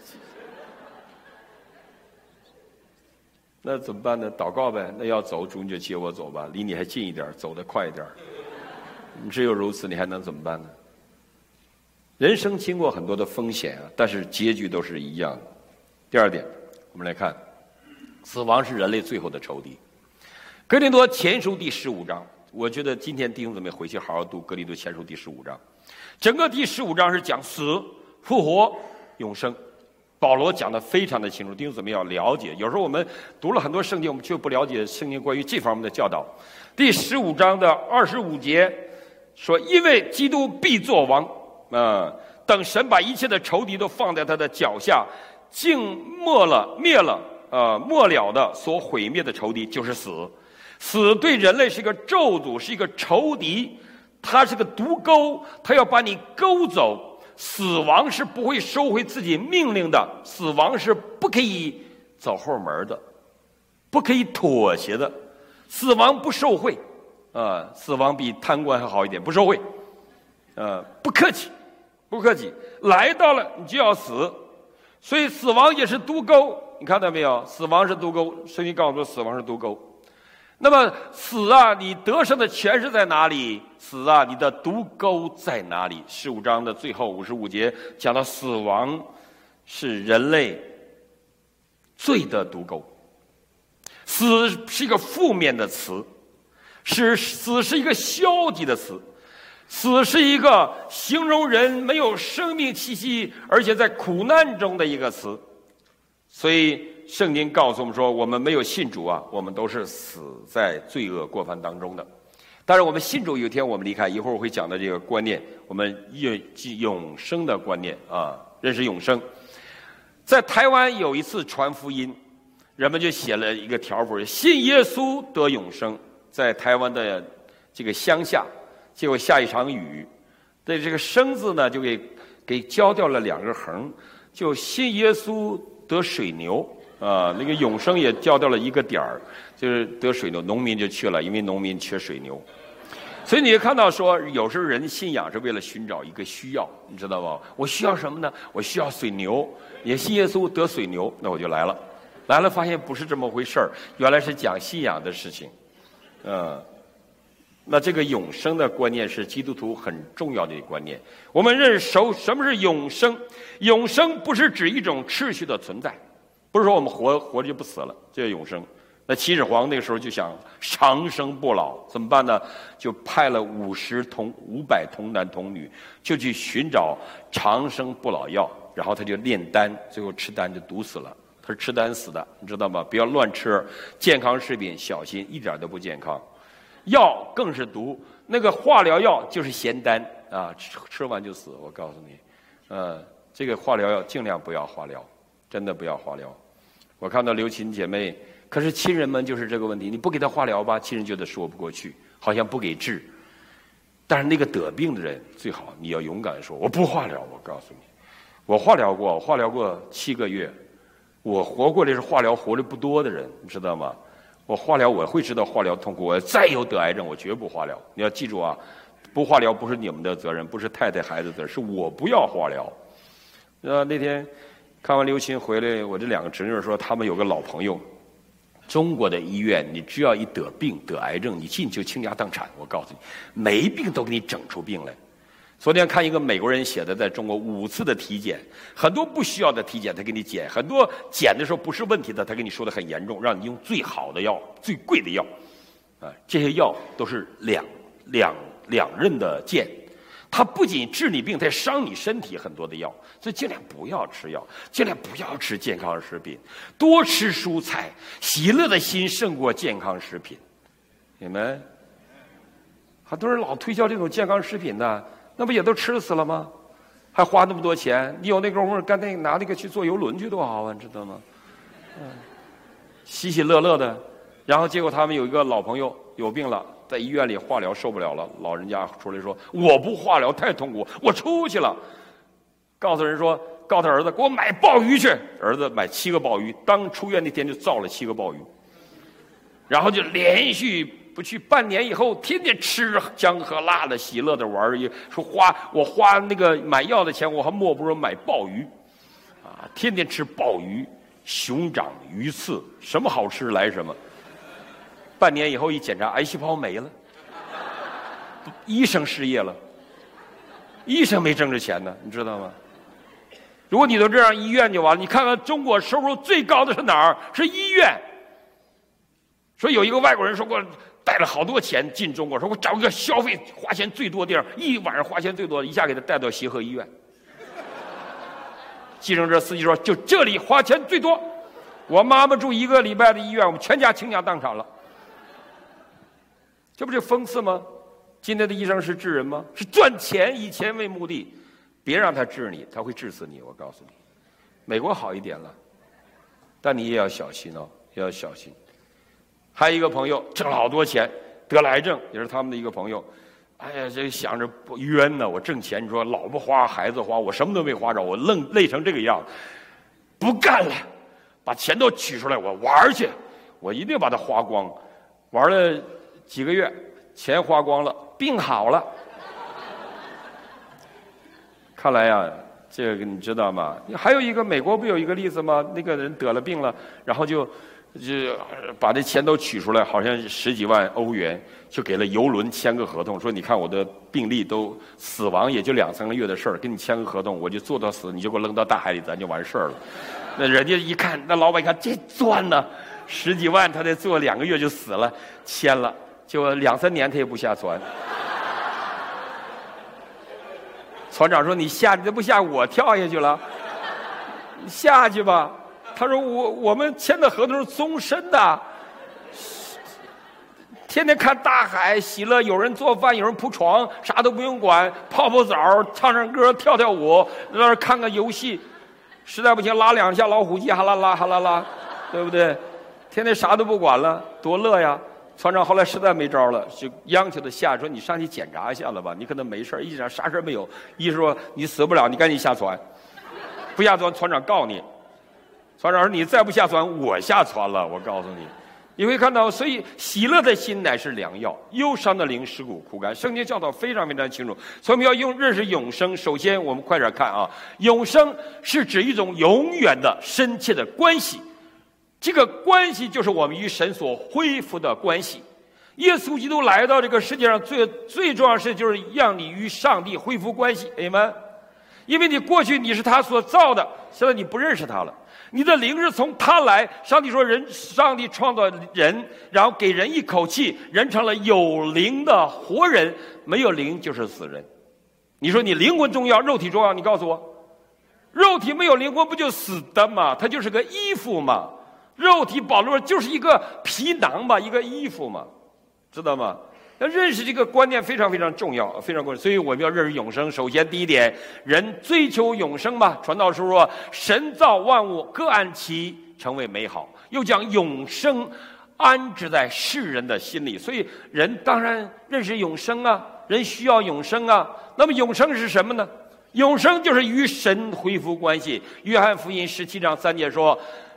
那怎么办呢？祷告呗。那要走，主你就接我走吧，离你还近一点，走得快一点。只有如此，你还能怎么办呢？人生经过很多的风险啊，但是结局都是一样的。第2点，我们来看，死亡是人类最后的仇敌。哥林多前书第15章，我觉得今天弟兄姊妹回去好好读哥林多前书第15章。整个第15章是讲死、复活、永生。保罗讲得非常的清楚，弟兄姊妹要了解。有时候我们读了很多圣经，我们却不了解圣经关于这方面的教导。第15章的25节说：“因为基督必作王，等神把一切的仇敌都放在他的脚下，竟灭了的所毁灭的仇敌就是死。死对人类是一个咒诅，是一个仇敌，它是个毒钩，它要把你勾走。”死亡是不会收回自己命令的，死亡是不可以走后门的，不可以妥协的，死亡不受贿，死亡比贪官还好一点，不受贿，不客气，不客气，来到了你就要死，所以死亡也是毒钩，你看到没有？死亡是毒钩，圣经告诉我们死亡是毒钩。那么死啊，你得胜的权势在哪里？死啊，你的毒钩在哪里？15章的最后55节讲到死亡是人类罪的毒钩。死是一个负面的词，死是一个消极的词，死是一个形容人没有生命气息，而且在苦难中的一个词。所以圣经告诉我们说，我们没有信主啊，我们都是死在罪恶过犯当中的。当然我们信主，有一天我们离开，一会儿我会讲的这个观念，我们永生的观念啊，认识永生。在台湾有一次传福音，人们就写了一个条幅，信耶稣得永生。在台湾的这个乡下，结果下一场雨，对这个生字呢就给浇掉了2个横，就信耶稣得水牛啊，那个永生也浇掉了1个点儿，就是得水牛，农民就去了，因为农民缺水牛。所以你看到说，有时候人信仰是为了寻找一个需要，你知道吧？我需要什么呢？我需要水牛，也信耶稣得水牛，那我就来了。来了发现不是这么回事儿，原来是讲信仰的事情。那这个永生的观念是基督徒很重要的一个观念。我们认识什么是永生？永生不是指一种秩序的存在，不是说我们活着就不死了，这叫永生。那秦始皇那个时候就想长生不老，怎么办呢？就派了500童男童女，就去寻找长生不老药，然后他就炼丹，最后吃丹就毒死了。他是吃丹死的，你知道吗？不要乱吃健康食品，小心，一点都不健康。药更是毒，那个化疗药就是咸丹啊，吃完就死。我告诉你，这个化疗药尽量不要化疗，真的不要化疗。我看到刘琴姐妹，可是亲人们就是这个问题，你不给他化疗吧，亲人觉得说不过去，好像不给治。但是那个得病的人最好你要勇敢说，我不化疗。我告诉你，我化疗过7个月， 我活过来是化疗活得不多的人，你知道吗？我化疗我会知道化疗痛苦，我再有得癌症我绝不化疗。你要记住啊，不化疗不是你们的责任，不是太太孩子的责任，是我不要化疗。那天看完刘琴回来，我这2个侄女说他们有个老朋友，中国的医院你只要一得病得癌症，你进就倾家荡产。我告诉你，没病都给你整出病来。昨天看一个美国人写的，在中国5次的体检，很多不需要的体检他给你检，很多检的时候不是问题的，他给你说的很严重，让你用最好的药、最贵的药，这些药都是两刃的剑，它不仅治你病，它伤你身体很多的药，所以尽量不要吃药，尽量不要吃健康食品，多吃蔬菜，喜乐的心胜过健康食品。你们很多人老推销这种健康食品呢，那不也都吃死了吗？还花那么多钱？你有那功夫干拿那个去坐游轮去多好啊，你知道吗？喜喜乐乐的。然后结果他们有一个老朋友有病了，在医院里化疗受不了了，老人家出来说我不化疗太痛苦，我出去了。告诉人说，告诉他儿子给我买鲍鱼去，儿子买7个鲍鱼，当出院那天就造了7个鲍鱼，然后就连续不去半年以后，天天吃香喝辣的，喜乐的玩儿，说我花那个买药的钱，我还莫不如买鲍鱼，天天吃鲍鱼，熊掌、鱼刺，什么好吃来什么。半年以后一检查，癌细胞没了，医生失业了，医生没挣着钱呢，你知道吗？如果你都这样，医院就完了。你看看中国收入最高的是哪儿？是医院。说有一个外国人说过，带了好多钱进中国，说我找一个消费花钱最多的地儿，一晚上花钱最多，一下给他带到协和医院。计程车司机说，就这里花钱最多，我妈妈住1个礼拜的医院，我们全家倾家荡产了。这不是讽刺吗？今天的医生是治人吗？是赚钱，以钱为目的。别让他治你，他会治死你。我告诉你，美国好一点了，但你也要小心哦，也要小心。还有一个朋友挣了好多钱，得了癌症，也是他们的一个朋友。哎呀，这想着冤呢，我挣钱，你说老婆花，孩子花，我什么都没花着，我累成这个样，不干了，把钱都取出来，我玩去，我一定把它花光。玩了几个月，钱花光了，病好了。看来呀，这个你知道吗？还有一个美国不有一个例子吗？那个人得了病了，然后就把这钱都取出来，好像10几万欧元，就给了邮轮签个合同，说你看我的病历都死亡也就2、3个月的事儿，跟你签个合同，我就做到死，你就给我扔到大海里，咱就完事儿了。那人家一看，那老板一看这赚呢，10几万他得做2个月就死了，签了，结果2、3年他也不下船。船长说：“你这不下，我跳下去了，你下去吧。”他说：“我们签的合同是终身的，天天看大海，喜乐，有人做饭，有人铺床，啥都不用管，泡泡澡，唱唱歌，跳跳舞，在那儿看个游戏，实在不行拉2下老虎机，哈啦啦哈啦啦，对不对？天天啥都不管了，多乐呀！”船长后来实在没招了，就央求他下，说：“你上去检查一下了吧，你可能没事，一点啥事没有。”医生说：“你死不了，你赶紧下船，不下船，船长告你。”船长说：“你再不下船，我下船了。”我告诉你，你会看到，所以喜乐的心乃是良药，忧伤的灵使骨枯干。圣经教导非常非常清楚，所以我们要认识永生。首先，我们快点看啊，永生是指一种永远的深切的关系。这个关系就是我们与神所恢复的关系。耶稣基督来到这个世界上最重要的事就是让你与上帝恢复关系，阿们。因为你过去你是他所造的，现在你不认识他了，你的灵是从他来。上帝说上帝创造人，然后给人一口气，人成了有灵的活人，没有灵就是死人。你说你灵魂重要，肉体重要？你告诉我，肉体没有灵魂不就死的吗？它就是个衣服嘛。肉体保罗就是一个皮囊嘛，一个衣服嘛，知道吗？要认识这个观念非常非常重要，非常重要。所以我们要认识永生。首先第一点，人追求永生嘛。传道书说，神造万物，各按其成为美好，又将永生安置在世人的心里。所以人当然认识永生啊，人需要永生啊。那么永生是什么呢？永生就是与神恢复关系。约翰福音17章3节说，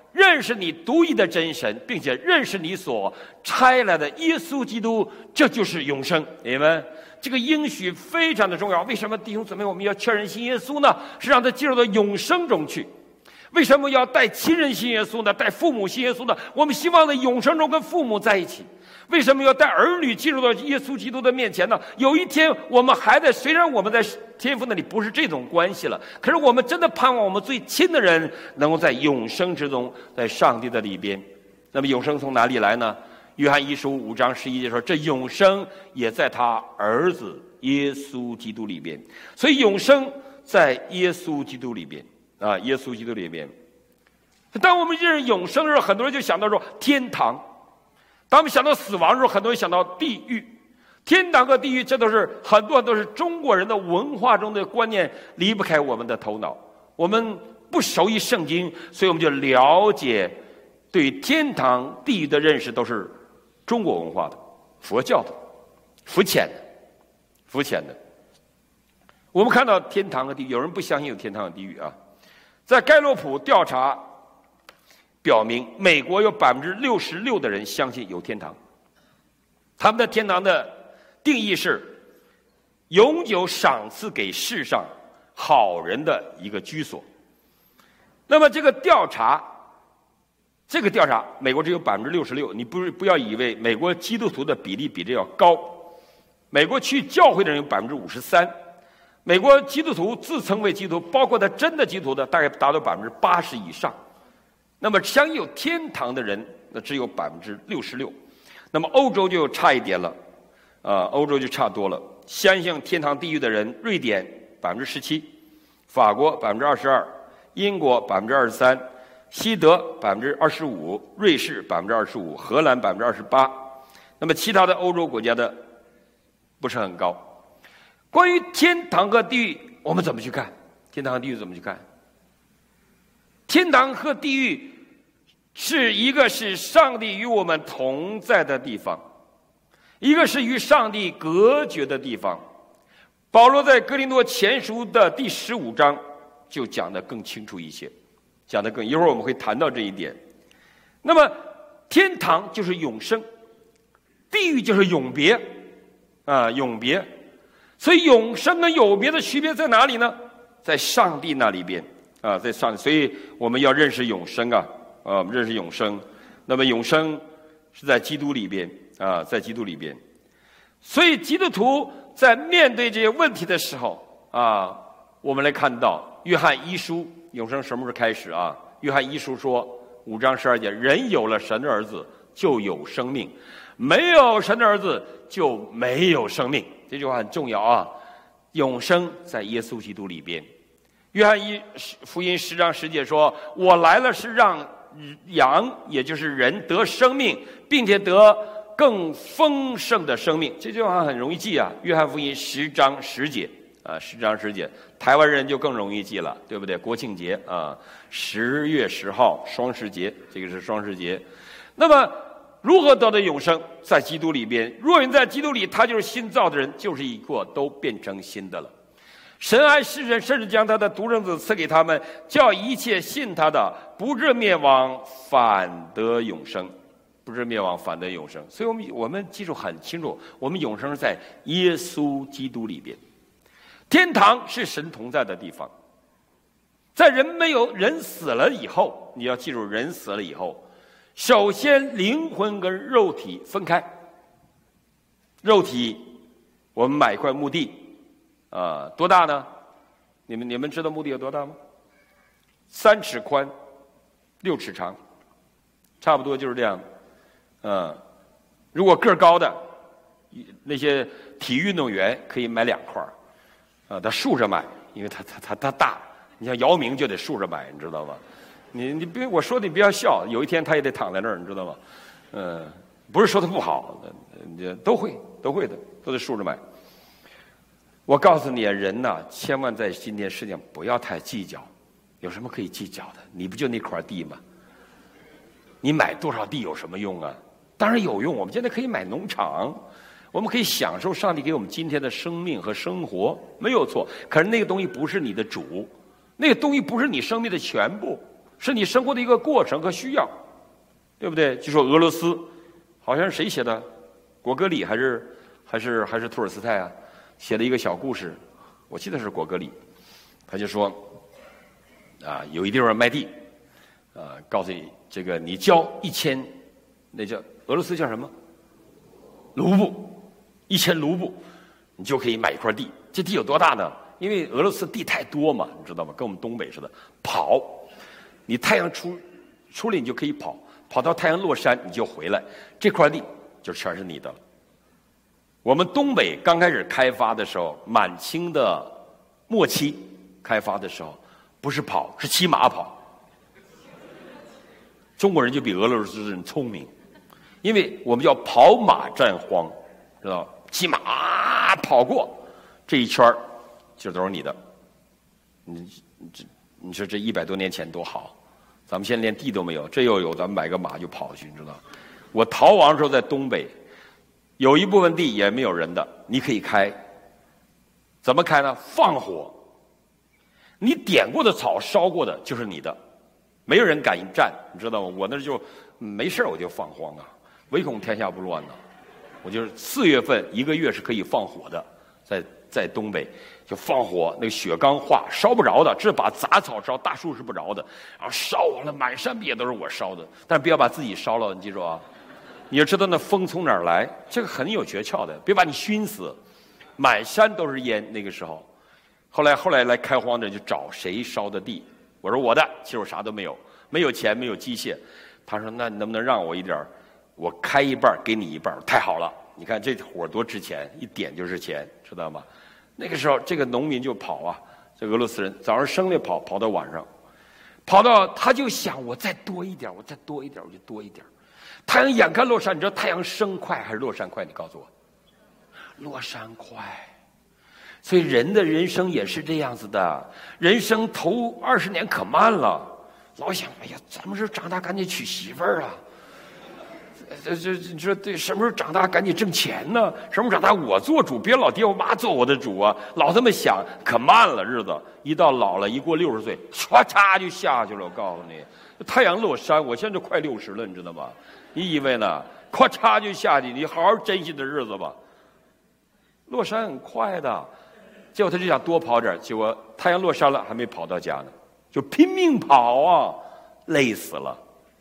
认识你独一的真神，并且认识你所差来的耶稣基督，这就是永生。你们这个应许非常的重要。为什么弟兄姊妹我们要确认信耶稣呢？是让他进入到永生中去。为什么要带亲人信耶稣呢？带父母信耶稣呢？我们希望在永生中跟父母在一起。为什么要带儿女进入到耶稣基督的面前呢？有一天我们还在，虽然我们在天父那里不是这种关系了，可是我们真的盼望我们最亲的人能够在永生之中，在上帝的里边。那么永生从哪里来呢？约翰一书5章11节说，这永生也在他儿子耶稣基督里边。所以永生在耶稣基督里边啊，耶稣基督里边。当我们认识永生的时候，很多人就想到说天堂。当我们想到死亡的时候，很多人想到地狱。天堂和地狱，这都是很多都是中国人的文化中的观念，离不开我们的头脑。我们不熟悉圣经，所以我们就了解对天堂地狱的认识都是中国文化的、佛教的、肤浅的。我们看到天堂和地狱，有人不相信有天堂和地狱啊。在盖洛普调查表明，美国有66%的人相信有天堂。他们的天堂的定义是永久赏赐给世上好人的一个居所。那么这个调查，美国只有66%，你不要以为美国基督徒的比例比这要高。美国去教会的人有53%，美国基督徒自称为基督徒，包括他真的基督徒的，大概达到80%以上。那么相信有天堂的人，那只有66%。那么欧洲就差一点了，欧洲就差多了。相信天堂地狱的人，瑞典17%，法国22%，英国23%，西德25%，瑞士25%，荷兰28%。那么其他的欧洲国家的不是很高。关于天堂和地狱，我们怎么去看？天堂和地狱怎么去看？天堂和地狱是一个是上帝与我们同在的地方，一个是与上帝隔绝的地方。保罗在哥林多前书的第15章就讲得更清楚一些，一会儿我们会谈到这一点。那么天堂就是永生，地狱就是永别永别。所以永生跟永别的区别在哪里呢？在上帝那里边在上帝。所以我们要认识永生认识永生。那么永生是在基督里边在基督里边。所以基督徒在面对这些问题的时候我们来看到约翰一书，永生什么时候开始约翰一书说5章12节，人有了神的儿子就有生命，没有神的儿子就没有生命。这句话很重要永生在耶稣基督里边。约翰福音10章10节说，我来了是让羊，也就是人得生命，并且得更丰盛的生命。这句话很容易记约翰福音10章10节10章10节，台湾人就更容易记了，对不对？国庆节10月10号双十节，这个是双十节。那么如何得到永生？在基督里边。若人在基督里，他就是新造的人，就是一个都变成新的了。神爱世人，甚至将他的独生子赐给他们，叫一切信他的不至灭亡，反得永生。不至灭亡，反得永生。所以我们记住很清楚，我们永生是在耶稣基督里边。天堂是神同在的地方。在人死了以后，你要记住，人死了以后，首先灵魂跟肉体分开。肉体我们买一块墓地多大呢？你们知道墓地有多大吗？3尺宽6尺长，差不多就是这样。如果个儿高的那些体育运动员可以买2块他竖着买，因为他大。你像姚明就得竖着买，你知道吗？你别我说你不要笑，有一天他也得躺在那儿，你知道吗？不是说他不好，都会的，都得竖着买。我告诉你人千万在今天世界上不要太计较，有什么可以计较的？你不就那块地吗？你买多少地有什么用啊？当然有用，我们现在可以买农场，我们可以享受上帝给我们今天的生命和生活，没有错。可是那个东西不是你的主，那个东西不是你生命的全部， 是你生活的一个过程和需要，对不对？就说俄罗斯，好像是谁写的？果戈里还是托尔斯泰啊？写了一个小故事，我记得是果戈里，他就说啊，有一地方卖地，告诉你这个你交1000，那叫俄罗斯叫什么？卢布，1000卢布，你就可以买一块地。这地有多大呢？因为俄罗斯地太多嘛，你知道吗？跟我们东北似的，跑，你太阳出来你就可以跑，跑到太阳落山你就回来，这块地就全是你的了。我们东北刚开始开发的时候，满清的末期开发的时候，不是跑，是骑马跑。中国人就比俄罗斯人聪明，因为我们叫跑马占荒，知道吧？骑马跑过这一圈就都是你的。你说这100多年前多好，咱们现在连地都没有，这又有，咱们买个马就跑去，你知道？我逃亡的时候在东北，有一部分地也没有人的，你可以开。怎么开呢？放火，你点过的草烧过的就是你的，没有人敢占，你知道吗？我那就没事我就放荒啊，唯恐天下不乱呢。我就是4月份1个月是可以放火的，在东北就放火，那个雪刚化，烧不着的，只是把杂草烧，大树是不着的。然后烧完了，满山遍野都是我烧的，但是不要把自己烧了，你记住啊！你要知道那风从哪儿来，这个很有诀窍的，别把你熏死。满山都是烟，那个时候，后来来开荒的就找谁烧的地，我说我的，其实我啥都没有，没有钱，没有机械。他说那能不能让我一点，我开一半给你一半，太好了！你看这火多值钱，一点就是钱，知道吗？那个时候这个农民就跑啊，这俄罗斯人早上生来跑到晚上，跑到他就想我再多一点，我再多一点，我就多一点。太阳眼看落山，你知道太阳升快还是落山快？你告诉我，落山快。所以人的人生也是这样子的，人生头20年可慢了，老想哎呀，什么时候长大赶紧娶媳妇儿啊？你说对，什么时候长大赶紧挣钱呢？什么时候长大我做主，别老爹我妈做我的主啊！老这么想，可慢了日子。一到老了，一过60岁，唰嚓就下去了。我告诉你，太阳落山，我现在就快60了，你知道吗？你以为呢？咵嚓就下去，你好好珍惜的日子吧。落山很快的，结果他就想多跑点，结果太阳落山了还没跑到家呢，就拼命跑啊，累死了。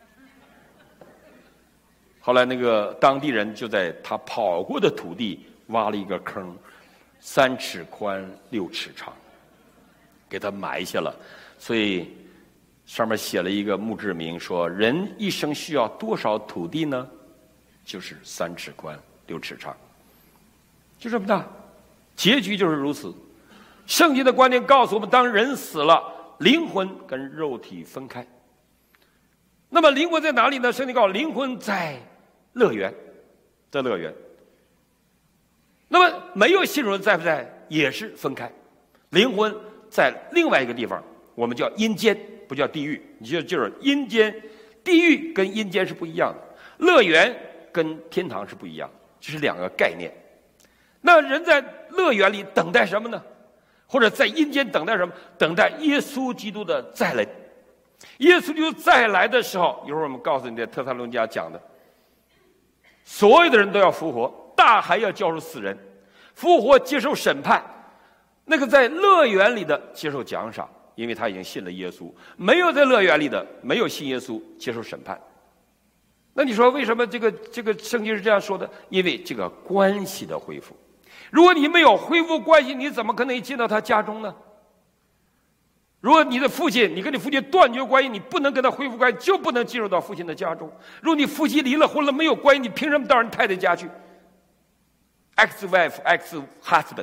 后来那个当地人就在他跑过的土地挖了一个坑，3尺宽6尺长，给他埋下了。所以上面写了一个墓志铭，说人一生需要多少土地呢？就是3尺宽6尺长，就这么大。结局就是如此。圣经的观念告诉我们，当人死了，灵魂跟肉体分开。那么灵魂在哪里呢？圣经告诉灵魂在乐园，在乐园。那么没有信主人在不在？也是分开。灵魂在另外一个地方，我们叫阴间，不叫地狱。你就是阴间，地狱跟阴间是不一样的，乐园跟天堂是不一样，这是2个概念。那人在乐园里等待什么呢？或者在阴间等待什么？等待耶稣基督的再来。耶稣基督再来的时候，一会儿我们告诉你，在特撒罗尼迦讲的，所有的人都要复活，大海要浇入死人，复活接受审判。那个在乐园里的接受奖赏，因为他已经信了耶稣；没有在乐园里的，没有信耶稣，接受审判。那你说为什么这个圣经是这样说的？因为这个关系的恢复。如果你没有恢复关系，你怎么可能进到他家中呢？如果你的父亲，你跟你父亲断绝关系，你不能跟他恢复关系，就不能进入到父亲的家中。如果你夫妻离了婚了，没有关系，你凭什么到人太太家去 ？ex wife ex husband，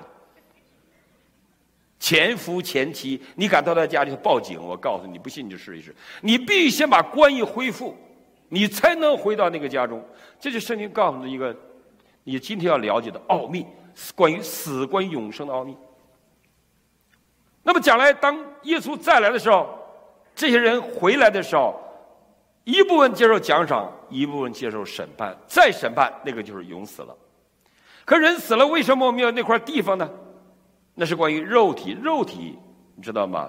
前夫前妻，你敢到他家里去报警？我告诉你，不信你就试一试。你必须先把关系恢复，你才能回到那个家中。这就是圣经告诉你的一个你今天要了解的奥秘，关于死、关于永生的奥秘。那么将来当耶稣再来的时候，这些人回来的时候，一部分接受奖赏，一部分接受审判，再审判那个就是永死了。可人死了，为什么我们要那块地方呢？那是关于肉体，肉体你知道吗？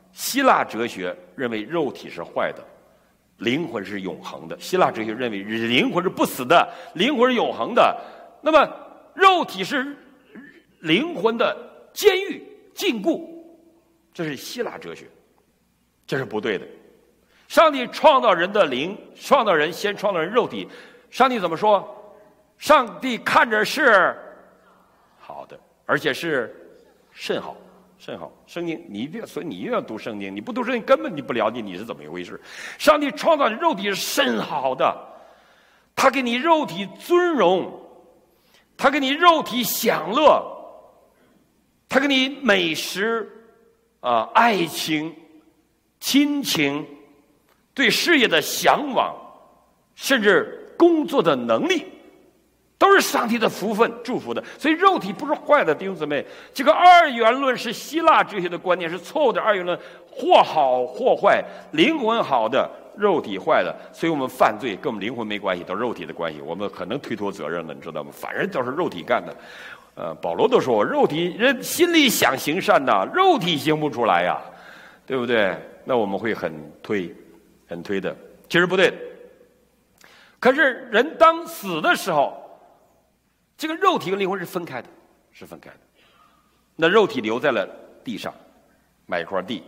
希腊哲学认为肉体是坏的，灵魂是永恒的。希腊哲学认为灵魂是不死的，灵魂是永恒的。那么肉体是灵魂的监狱、禁锢，这是希腊哲学，这是不对的。上帝创造人的灵，创造人先创造人肉体。上帝怎么说？上帝看着是好的，而且是甚好，甚好。圣经你一定，所以你一定要读圣经，你不读圣经根本你不了解你是怎么一回事。上帝创造的肉体是甚好的，他给你肉体尊荣，他给你肉体享乐，他给你美食爱情、亲情，对事业的向往，甚至工作的能力，都是上帝的福分祝福的。所以肉体不是坏的，弟兄姊妹，这个二元论是希腊哲学的观念，是错误的二元论，或好或坏，灵魂好的，肉体坏的。所以我们犯罪跟我们灵魂没关系，都是肉体的关系，我们可能推脱责任了，你知道吗？反正都是肉体干的。保罗都说肉体人心里想行善呐，肉体行不出来呀，对不对？那我们会很推的，其实不对。可是人当死的时候，这个肉体跟灵魂是分开的，是分开的。那肉体留在了地上，买一块地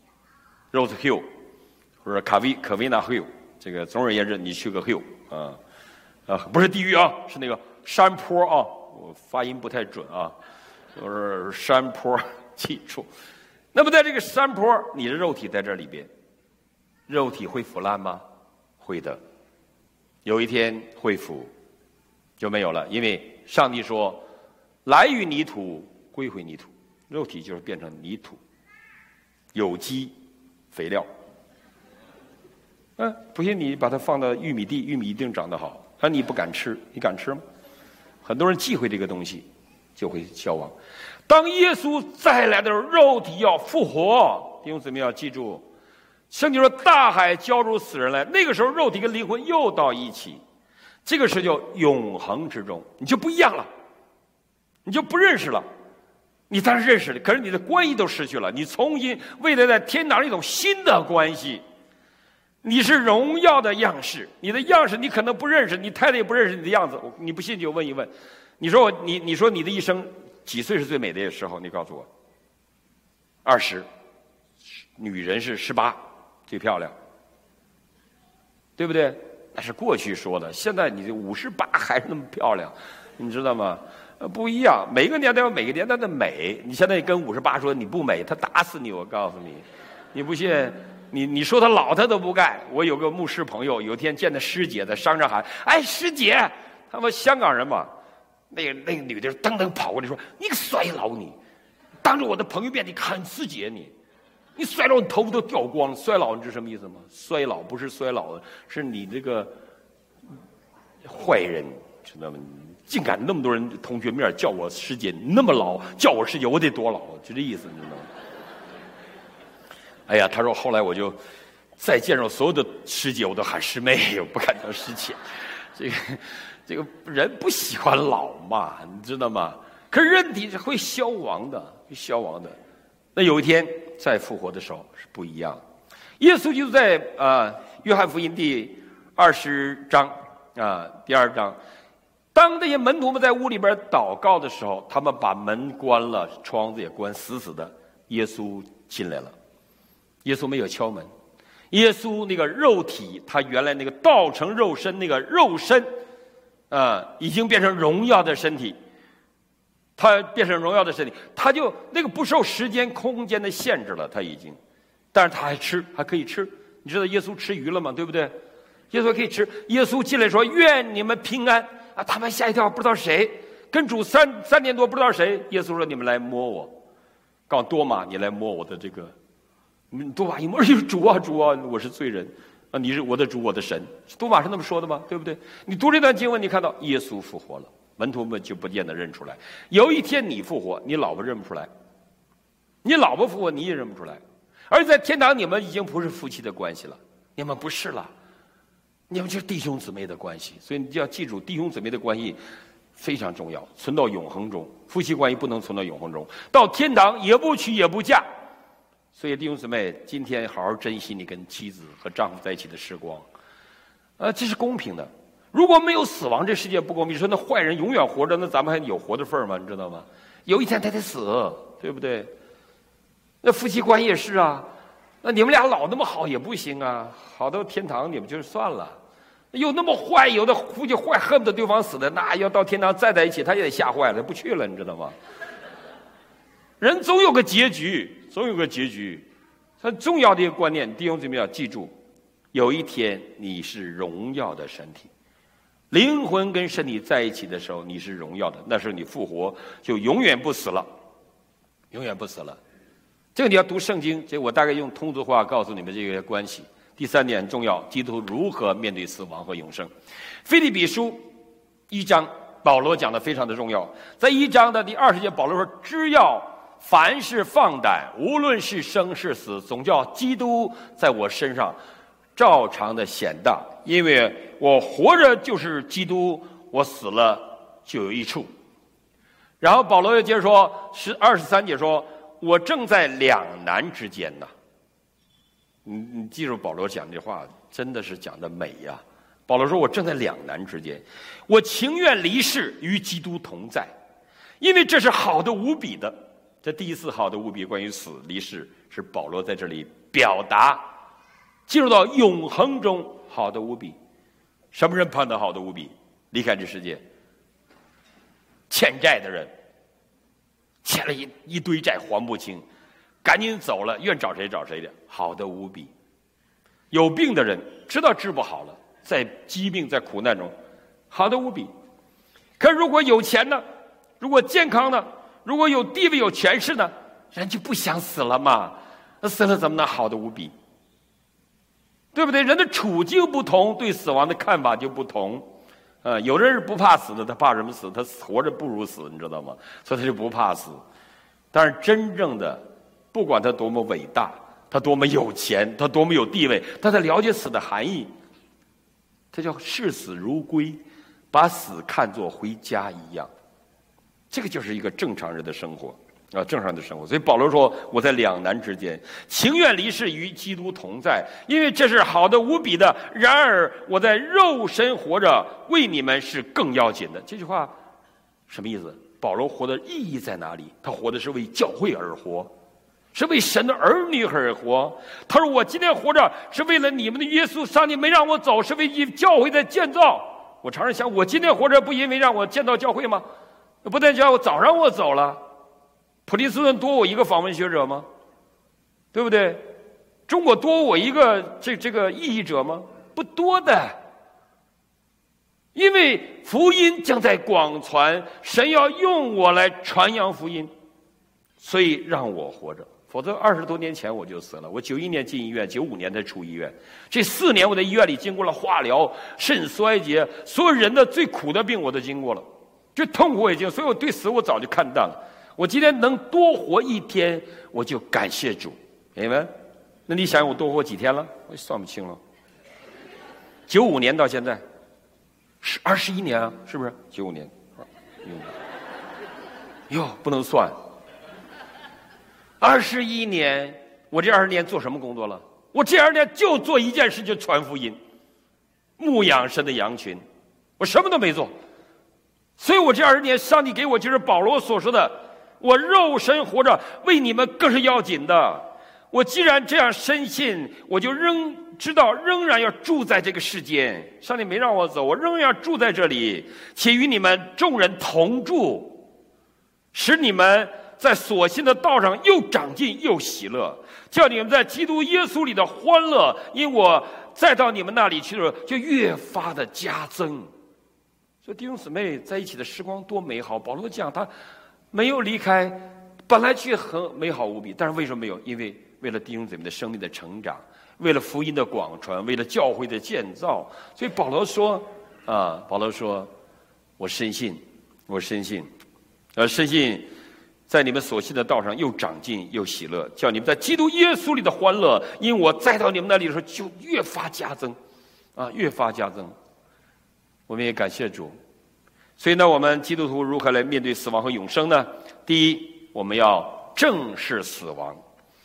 ，Rose Hill 或者Covina Hill， 这个总而言之，你去个 hill 不是地狱啊，是那个山坡啊，我发音不太准啊，就是山坡，记住。那么在这个山坡，你的肉体在这里边，肉体会腐烂吗？会的，有一天会腐，就没有了，因为上帝说：“来于泥土，归回泥土。”肉体就是变成泥土，有机肥料。不信你把它放到玉米地，玉米一定长得好。你不敢吃，你敢吃吗？很多人忌讳这个东西，就会消亡。当耶稣再来的时候，肉体要复活。弟兄姊妹要记住，圣经说大海交出死人来，那个时候肉体跟灵魂又到一起，这个是叫永恒之中，你就不一样了，你就不认识了。你当然认识了，可是你的关系都失去了，你重新为了在天堂一种新的关系。你是荣耀的样式，你的样式你可能不认识，你太太也不认识你的样子。你不信就问一问。你说你的一生几岁是最美的时候？你告诉我。20，女人是18，最漂亮，对不对？那是过去说的，现在你58还是那么漂亮，你知道吗？不一样，每个年代有每个年代的美。你现在跟58说你不美，他打死你！我告诉你，你不信。你说他老他都不干。我有个牧师朋友，有一天见他师姐在商场喊：“哎，师姐！”他们香港人嘛，那个女的噔噔跑过来说：“你个衰老你，当着我的朋友面你喊师姐你衰老，你头发都掉光了。衰老你知什么意思吗？衰老不是衰老，是你这个坏人，知道吗？竟敢那么多人同学面叫我师姐，你那么老叫我师姐，我得多老？就这意思，你知道吗？”哎呀，他说后来我就再见着所有的师姐，我都喊师妹，我不敢叫师姐。这个人不喜欢老嘛，你知道吗？可是人体是会消亡的，会消亡的。那有一天再复活的时候是不一样。耶稣就在约翰福音第20章第2章，当这些门徒们在屋里边祷告的时候，他们把门关了，窗子也关死死的，耶稣进来了。耶稣没有敲门，耶稣那个肉体，他原来那个道成肉身，那个肉身已经变成荣耀的身体，他变成荣耀的身体，他就那个不受时间空间的限制了，他已经，但是他还可以吃。你知道耶稣吃鱼了吗？对不对？耶稣可以吃。耶稣进来说：“愿你们平安。”他们吓一跳，不知道谁跟主3年多，不知道谁。耶稣说：“你们来摸我。”告诉多马：“你来摸我的这个。”多马一摸，主啊，我是罪人你是我的主，我的神。多马是那么说的吗？对不对？你读这段经文，你看到耶稣复活了，门徒们就不见得认出来。有一天你复活，你老婆认不出来；你老婆复活，你也认不出来。而在天堂，你们已经不是夫妻的关系了，你们不是了，你们就是弟兄姊妹的关系。所以你就要记住，弟兄姊妹的关系非常重要，存到永恒中。夫妻关系不能存到永恒中，到天堂也不娶也不嫁。 所以弟兄姊妹，今天好好珍惜你跟妻子和丈夫在一起的时光，这是公平的。如果没有死亡，这世界不公平。你说那坏人永远活着，那咱们还有活的份儿吗？你知道吗？有一天他得死，对不对？那夫妻关系也是啊，那你们俩老那么好也不行啊，好到天堂你们就算了。有那么坏，有的夫妻坏恨不得对方死的，那要到天堂再在一起，他也得吓坏了，不去了，你知道吗？人总有个结局，总有个结局。很重要的一个观念，弟兄姊妹要记住，有一天你是荣耀的身体，灵魂跟身体在一起的时候，你是荣耀的，那时候你复活就永远不死了，永远不死了。这个你要读圣经，这我大概用通俗话告诉你们这个关系。第三点很重要，基督徒如何面对死亡和永生。腓立比书1章，保罗讲的非常的重要。在1章的第20节，保罗说：“只要凡事放胆，无论是生是死，总叫基督在我身上照常的显大。因为我活着就是基督，我死了就有益处。”然后保罗又接着说，23节说：“我正在两难之间呢。”你记住保罗讲这话真的是讲的美呀。保罗说：“我正在两难之间，我情愿离世与基督同在，因为这是好的无比的。”这第一次好的无比关于死离世，是保罗在这里表达进入到永恒中好的无比。什么人判断好的无比？离开这世界，欠债的人，欠了一堆债还不清，赶紧走了，愿找谁找谁的，好的无比。有病的人知道治不好了，在疾病在苦难中，好的无比。可如果有钱呢？如果健康呢？如果有地位有权势呢？人就不想死了嘛，那死了怎么能好的无比？对不对？人的处境不同，对死亡的看法就不同。有的人是不怕死的，他怕什么死？他活着不如死，你知道吗？所以他就不怕死。但是真正的，不管他多么伟大，他多么有钱，他多么有地位，他在了解死的含义，他叫视死如归，把死看作回家一样。这个就是一个正常人的生活啊，正常的生活。所以保罗说：“我在两难之间，情愿离世与基督同在，因为这是好的无比的。然而我在肉身活着，为你们是更要紧的。”这句话什么意思？保罗活的意义在哪里？他活的是为教会而活，是为神的儿女而活。他说：“我今天活着是为了你们的耶稣，上帝没让我走，是为教会的建造。”我常常想，我今天活着不因为让我建造教会吗？不但叫我早让我走了，普林斯顿多我一个访问学者吗？对不对？中国多我一个这个异议者吗？不多的。因为福音将在广传，神要用我来传扬福音，所以让我活着。否则20多年前我就死了。我91年进医院，95年才出医院。这4年我在医院里经过了化疗、肾衰竭，所有人的最苦的病我都经过了。最痛苦我已经，所以我对死我早就看淡了。我今天能多活一天，我就感谢主，明白？那你想我多活几天了？我也算不清了。95年到现在，是21年啊，是不是？95年，哟，不能算。21年，我这20年做什么工作了？我这20年就做一件事，就传福音，牧养神的羊群，我什么都没做。所以我这20年，上帝给我就是保罗所说的，我肉身活着，为你们更是要紧的。我既然这样深信，我就知道仍然要住在这个世间。上帝没让我走，我仍然要住在这里，且与你们众人同住，使你们在所信的道上又长进又喜乐，叫你们在基督耶稣里的欢乐，因我再到你们那里去的时候，就越发的加增。所以弟兄姊妹在一起的时光多美好。保罗讲他没有离开，本来却很美好无比，但是为什么没有？因为为了弟兄姊妹的生命的成长，为了福音的广传，为了教会的建造。所以保罗说我深信在你们所信的道上又长进又喜乐，叫你们在基督耶稣里的欢乐，因我再到你们那里的时候就越发加增越发加增。我们也感谢主。所以呢，我们基督徒如何来面对死亡和永生呢？第一，我们要正视死亡，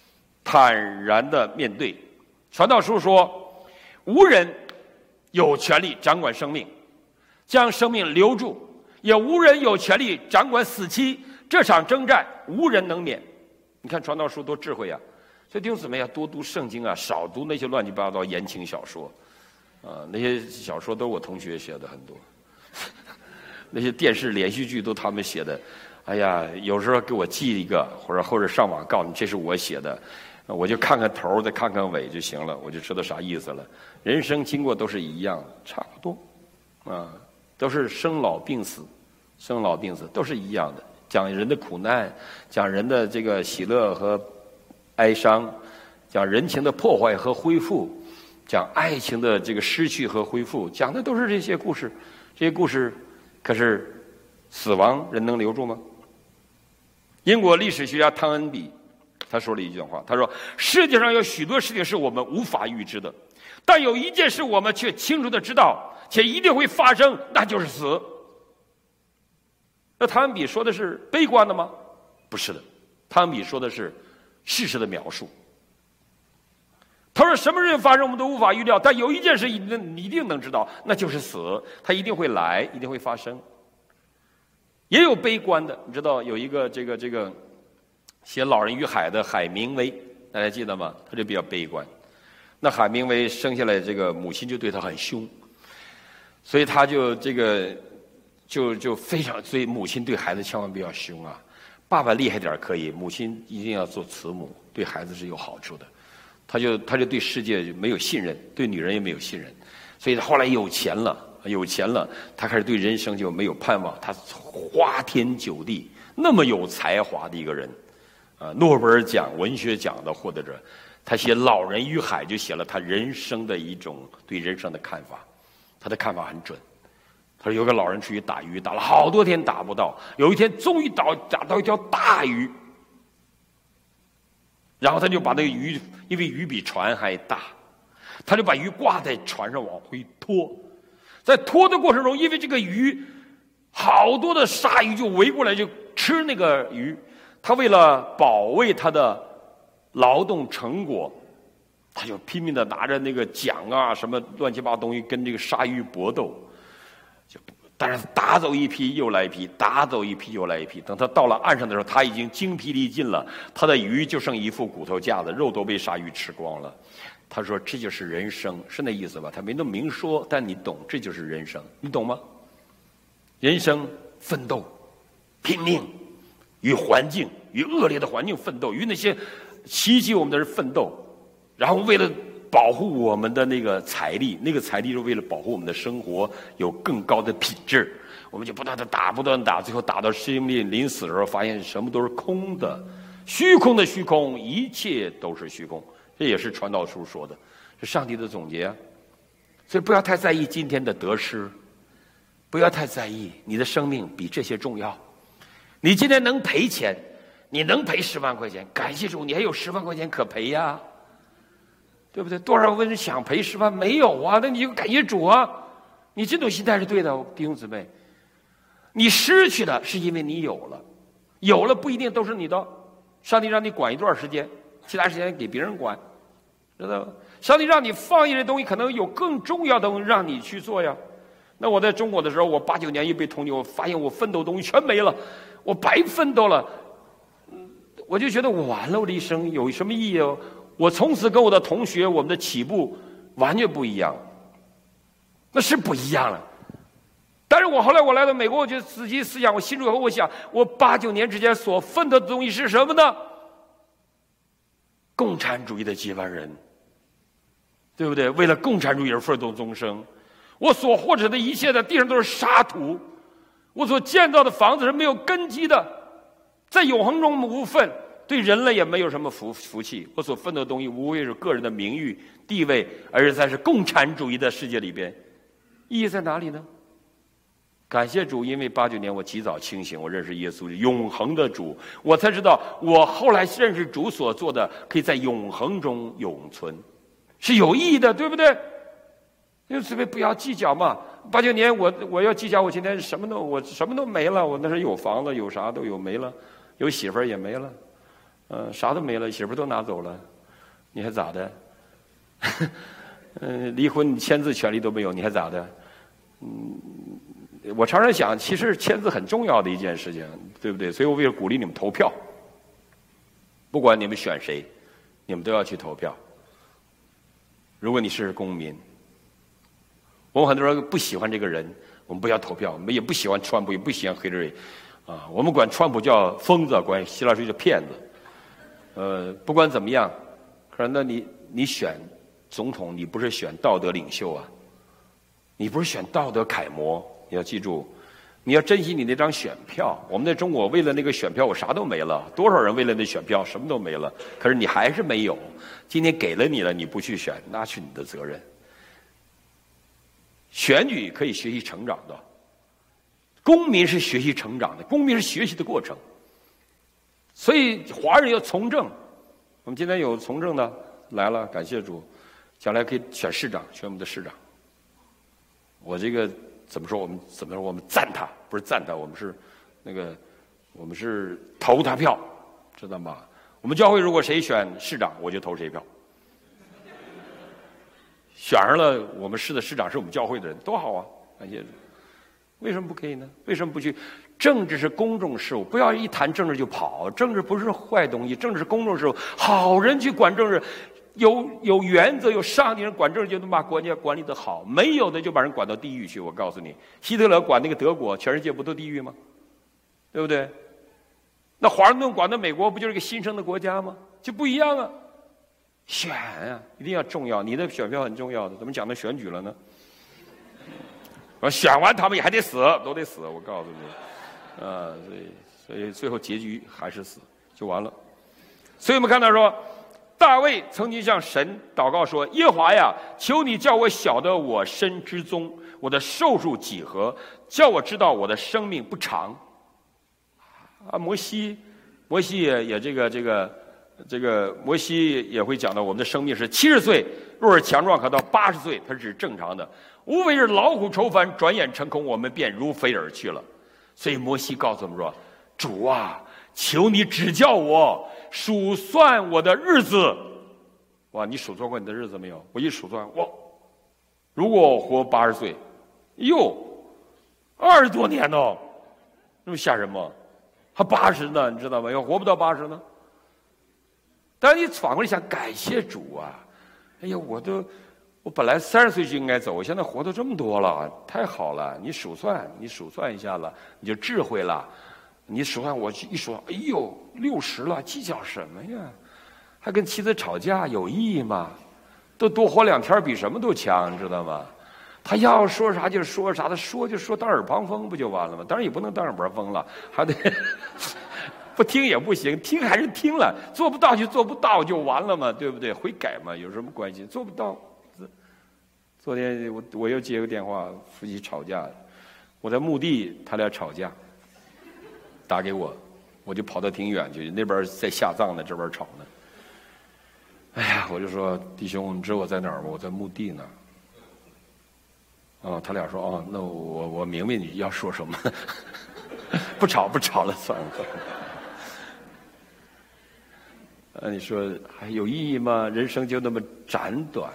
坦然的面对。传道书说，无人有权利掌管生命，将生命留住，也无人有权利掌管死期。这场征战无人能免。你看传道书多智慧啊！所以弟兄姊妹要多读圣经啊，少读那些乱七八糟言情小说啊，那些小说都是我同学写的很多，那些电视连续剧都他们写的。哎呀，有时候给我寄一个，或者上网告诉你这是我写的，我就看看头再看看尾就行了，我就知道啥意思了。人生经过都是一样，差不多啊，都是生老病死，生老病死都是一样的。讲人的苦难，讲人的这个喜乐和哀伤，讲人情的破坏和恢复，讲爱情的这个失去和恢复，讲的都是这些故事。这些故事，可是死亡人能留住吗？英国历史学家汤恩比他说了一句话，他说：世界上有许多事情是我们无法预知的，但有一件事我们却清楚的知道，且一定会发生，那就是死。那汤恩比说的是悲观的吗？不是的，汤恩比说的是事实的描述。他说什么事情发生我们都无法预料，但有一件事一定能知道，那就是死，它一定会来，一定会发生。也有悲观的，你知道有一个这个写《老人与海》的海明威，大家记得吗？他就比较悲观。那海明威生下来，这个母亲就对他很凶，所以他就就非常，所以母亲对孩子千万不要凶啊。爸爸厉害点可以，母亲一定要做慈母，对孩子是有好处的。他就对世界没有信任，对女人也没有信任，所以他后来有钱了，他开始对人生就没有盼望。他花天酒地，那么有才华的一个人，诺贝尔奖文学奖的获得者，他写《老人与海》就写了他人生的一种对人生的看法，他的看法很准。他说有个老人出去打鱼，打了好多天打不到，有一天终于打到一条大鱼，然后他就把那个鱼，因为鱼比船还大，他就把鱼挂在船上往回拖，在拖的过程中，因为这个鱼好多的鲨鱼就围过来就吃那个鱼，他为了保卫他的劳动成果，他就拼命的拿着那个桨啊什么乱七八糟东西跟这个鲨鱼搏斗，但是打走一批又来一批，打走一批又来一批。等他到了岸上的时候，他已经精疲力尽了，他的鱼就剩一副骨头架子，肉都被鲨鱼吃光了。他说这就是人生，是那意思吧？他没那么明说，但你懂，这就是人生，你懂吗？人生奋斗拼命，与环境，与恶劣的环境奋斗，与那些袭击我们的人奋斗，然后为了保护我们的那个财力，那个财力是为了保护我们的生活有更高的品质，我们就不断的打，最后打到生命临死的时候，发现什么都是空的，虚空的虚空，一切都是虚空。这也是传道书说的，是上帝的总结啊。所以不要太在意今天的得失，不要太在意，你的生命比这些重要。你今天能赔钱，你能赔10万块钱，感谢主，你还有10万块钱可赔呀，对不对？多少人想赔10万没有啊？那你就感谢主啊！你这种心态是对的，弟兄姊妹。你失去的是因为你有了，有了不一定都是你的。上帝让你管一段时间，其他时间给别人管，知道吗？上帝让你放一些东西，可能有更重要的东西让你去做呀。那我在中国的时候，我89年一被通缉，我发现我奋斗的东西全没了，我白奋斗了。我就觉得我完了，我的一生有什么意义哦？我从此跟我的同学，我们的起步完全不一样，那是不一样了。但是我后来我来到美国，我就自己思想，我心中以后我想，我89年之间所奋斗的东西是什么呢？共产主义的接班人，对不对？为了共产主义而奋斗终生。我所获得的一切在地上都是沙土，我所建造的房子是没有根基的，在永恒中无份，对人类也没有什么福气。我所奋斗的东西无非是个人的名誉地位，而是在共产主义的世界里边，意义在哪里呢？感谢主，因为89年我及早清醒，我认识耶稣永恒的主，我才知道我后来认识主所做的可以在永恒中永存，是有意义的，对不对？因此不要计较嘛。89年我要计较，我今天什么都没了，我那是有房子有啥都有没了，有媳妇儿也没了，啥都没了，媳妇儿都拿走了， 你还咋的？离婚你签字权利都没有，你还咋的？我常常想，其实签字很重要的一件事情，对不对？所以我为了鼓励你们投票，不管你们选谁，你们都要去投票。如果你是公民，我们很多人不喜欢这个人，我们不要投票；我们也不喜欢川普，也不喜欢希拉里，啊，我们管川普叫疯子，管希拉里叫骗子。不管怎么样，可是那你选总统，你不是选道德领袖啊，你不是选道德楷模。你要记住，你要珍惜你那张选票。我们在中国为了那个选票，我啥都没了。多少人为了那选票什么都没了，可是你还是没有。今天给了你了，你不去选，那是你的责任。选举可以学习成长的，公民是学习成长的，公民是学习的过程。所以华人要从政。我们今天有从政的来了，感谢主，将来可以选市长，选我们的市长。我这个怎么说？我们赞他，不是赞他，我们是投他票，知道吗？我们教会如果谁选市长，我就投谁票。选上了我们市的市长是我们教会的人，多好啊！感谢主。为什么不可以呢？为什么不去？政治是公众事务，不要一谈政治就跑。政治不是坏东西，政治是公众事务。好人去管政治，有原则、有上帝人管政治，就能把国家管理得好；没有的就把人管到地狱去。我告诉你，希特勒管那个德国，全世界不都地狱吗？对不对？那华盛顿管的美国，不就是一个新生的国家吗？就不一样啊！选啊，一定要重要，你的选票很重要的。怎么讲到选举了呢？选完他们也还得死，都得死。我告诉你，所以最后结局还是死，就完了。所以我们看到说，大卫曾经向神祷告说：“耶和华呀，求你叫我晓得我身之宗，我的寿数几何，叫我知道我的生命不长。”啊，摩西也摩西也会讲到，我们的生命是70岁，若是强壮可到80岁，它是正常的。无非是老虎愁烦，转眼成空，我们便如飞而去了。所以摩西告诉我们说：“主啊，求你指教我，数算我的日子。”哇，你数算过你的日子没有？我一数算，哇，如果我活80岁，哟，20多年呢，那么吓人吗？还80呢，你知道吗？要活不到80呢。但是你反过来想，感谢主啊！哎呀，我本来30岁就应该走，我现在活到这么多了，太好了！你数算一下了，你就智慧了。你数算，我一数，哎呦，60了，计较什么呀？还跟妻子吵架，有意义吗？都多活2天比什么都强，知道吗？他要说啥就说啥，他说就说当耳旁风不就完了吗？当然也不能当耳旁风了，还得不听也不行，听还是听了，做不到就做不到就完了嘛，对不对？悔改嘛，有什么关系？做不到。昨天我又接个电话，夫妻吵架，我在墓地，他俩吵架，打给我，我就跑到挺远去，那边在下葬呢，这边吵呢。哎呀，我就说弟兄，你知道我在哪儿吗？我在墓地呢。他俩说哦，那我明白你要说什么，不吵了，算了。你说还有意义吗？人生就那么短短。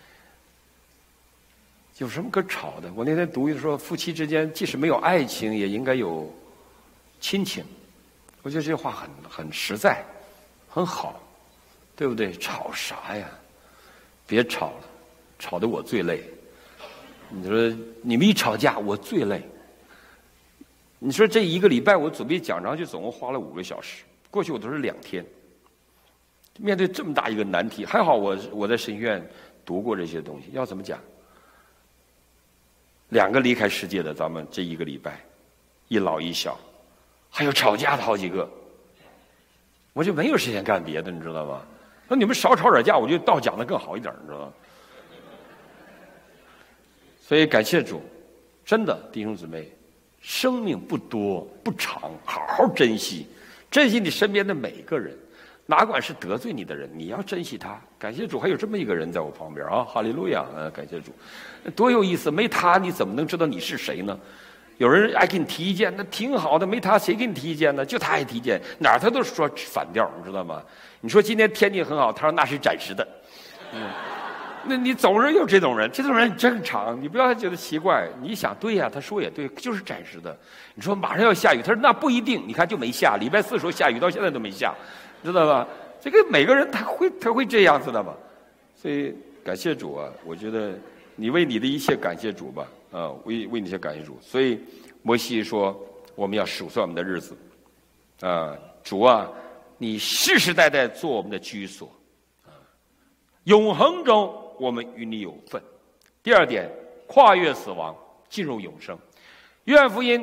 有什么可吵的？我那天读说，夫妻之间即使没有爱情，也应该有亲情。我觉得这话很实在，很好，对不对？吵啥呀？别吵了，吵得我最累。你说你们一吵架，我最累。你说这1个礼拜我准备讲章，就总共花了5个小时。过去我都是2天。面对这么大一个难题，还好我在神学院读过这些东西。要怎么讲？2个离开世界的，咱们这1个礼拜，一老一小，还有吵架的好几个，我就没有时间干别的，你知道吗？那你们少吵点架，我就倒讲的更好一点，你知道吗？所以感谢主，真的弟兄姊妹，生命不多不长，好好珍惜，珍惜你身边的每一个人。哪管是得罪你的人，你要珍惜他。感谢主，还有这么一个人在我旁边啊！哈利路亚！感谢主，多有意思！没他，你怎么能知道你是谁呢？ 有人爱给你提意见，那挺好的，没他谁给你提意见呢？就他爱提意见，哪儿他都说反调，你知道吗？你说今天天气很好，他说那是暂时的。那你总是有这种人，这种人很正常，你不要觉得奇怪。你想对呀，他说也对，就是暂时的。你说马上要下雨，他说那不一定，你看就没下。礼拜4说下雨，到现在都没下，知道吧？这个每个人他会这样子的嘛。所以感谢主啊，我觉得你为你的一切感谢主吧，啊，为你一切感谢主。所以摩西说我们要数算我们的日子，啊，主啊，你世世代代做我们的居所，啊，永恒中我们与你有份。第二点，跨越死亡，进入永生。约翰福音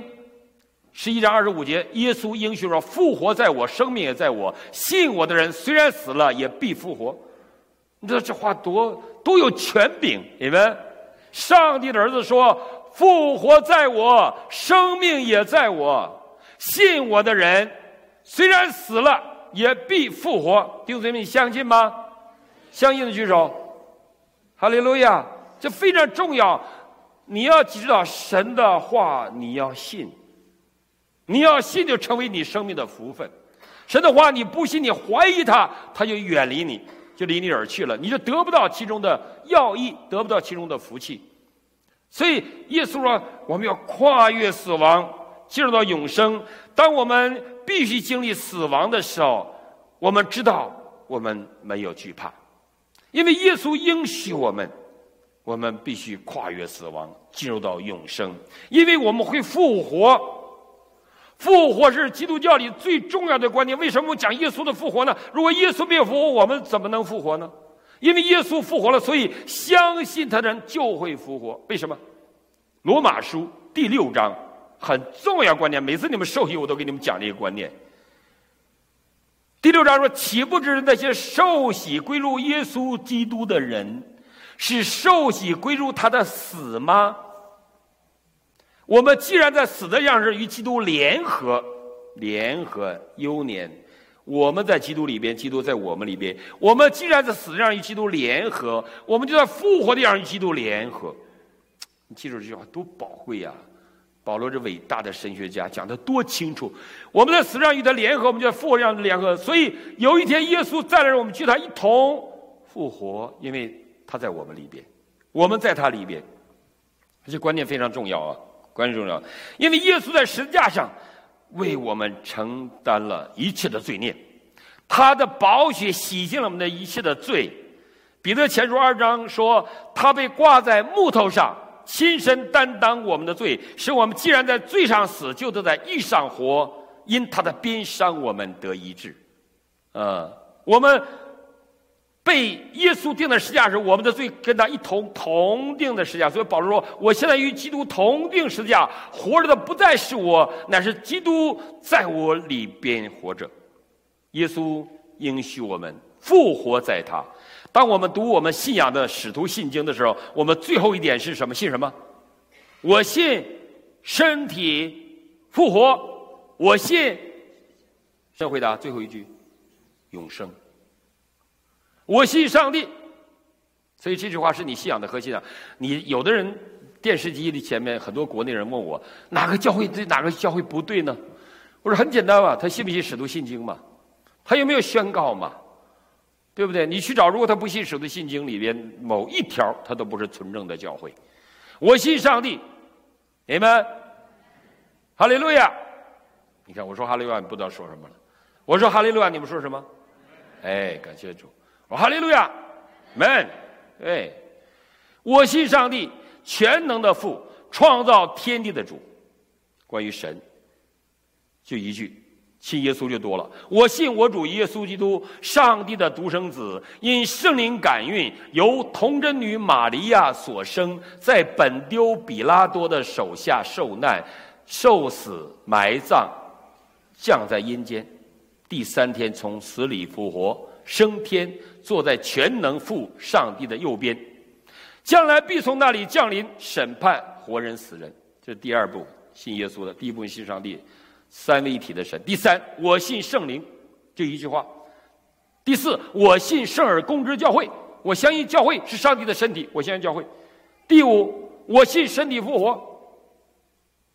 11章25节，耶稣应许说：“复活在我，生命也在我。信我的人，虽然死了，也必复活。”你知道这话多有权柄，你们上帝的儿子说：“复活在我，生命也在我。信我的人，虽然死了，也必复活。”弟兄姊妹，你相信吗？相信的举手。哈利路亚！这非常重要。你要知道神的话，你要信。你要信，就成为你生命的福分。神的话你不信，你怀疑他，他就远离你，就离你而去了，你就得不到其中的要义，得不到其中的福气。所以耶稣说我们要跨越死亡，进入到永生。当我们必须经历死亡的时候，我们知道我们没有惧怕，因为耶稣应许我们必须跨越死亡，进入到永生，因为我们会复活。复活是基督教里最重要的观念。为什么我讲耶稣的复活呢？如果耶稣没有复活，我们怎么能复活呢？因为耶稣复活了，所以相信他的人就会复活。为什么？罗马书第6章很重要观念，每次你们受洗我都给你们讲这个观念。第6章说：“岂不知那些受洗归入耶稣基督的人，是受洗归入他的死吗？我们既然在死的样式与基督联合幼年，我们在基督里边，基督在我们里边。我们既然在死的样式与基督联合，我们就在复活的样式与基督联合。”你记住这句话多宝贵呀！保罗这伟大的神学家讲得多清楚。我们在死上与他联合，我们就在复活上联合。所以有一天耶稣再来，我们与他一同复活，因为他在我们里边，我们在他里边。这观念非常重要啊，观念重要。因为耶稣在十字架上为我们承担了一切的罪孽，他的宝血洗净了我们的一切的罪。彼得前书2章说，他被挂在木头上，亲身担当我们的罪，使我们既然在罪上死，就得在义上活。因他的鞭伤，我们得医治。我们被耶稣钉在十字架时，我们的罪跟他一同钉在十字架。所以保罗说：“我现在与基督同钉十字架，活着的不再是我，乃是基督在我里边活着。”耶稣应许我们复活在他。当我们读我们信仰的使徒信经的时候，我们最后一点是什么？信什么？我信身体复活。我信，先回答最后一句，永生。我信上帝。所以这句话是你信仰的核心啊。你有的人电视机的前面很多国内人问我，哪个教会对，哪个教会不对呢？我说很简单嘛，他信不信使徒信经嘛？他有没有宣告嘛？对不对？你去找，如果他不信使徒信经里边某一条，他都不是纯正的教会。我信上帝，你们哈利路亚。你看我说哈利路亚，你不知道说什么了。我说哈利路亚，你们说什么？哎，感谢主。我哈利路亚 ，Amen。哎，我信上帝，全能的父，创造天地的主。关于神，就一句。信耶稣就多了。我信我主耶稣基督，上帝的独生子，因圣灵感孕，由童贞女玛利亚所生，在本丢比拉多的手下受难，受死，埋葬，降在阴间，第3天从死里复活，升天，坐在全能父上帝的右边，将来必从那里降临审判活人死人。这是第2步，信耶稣的。第1步信上帝，三位一体的神。第3，我信圣灵，这一句话。第4，我信圣而公之教会，我相信教会是上帝的身体，我相信教会。第5，我信身体复活。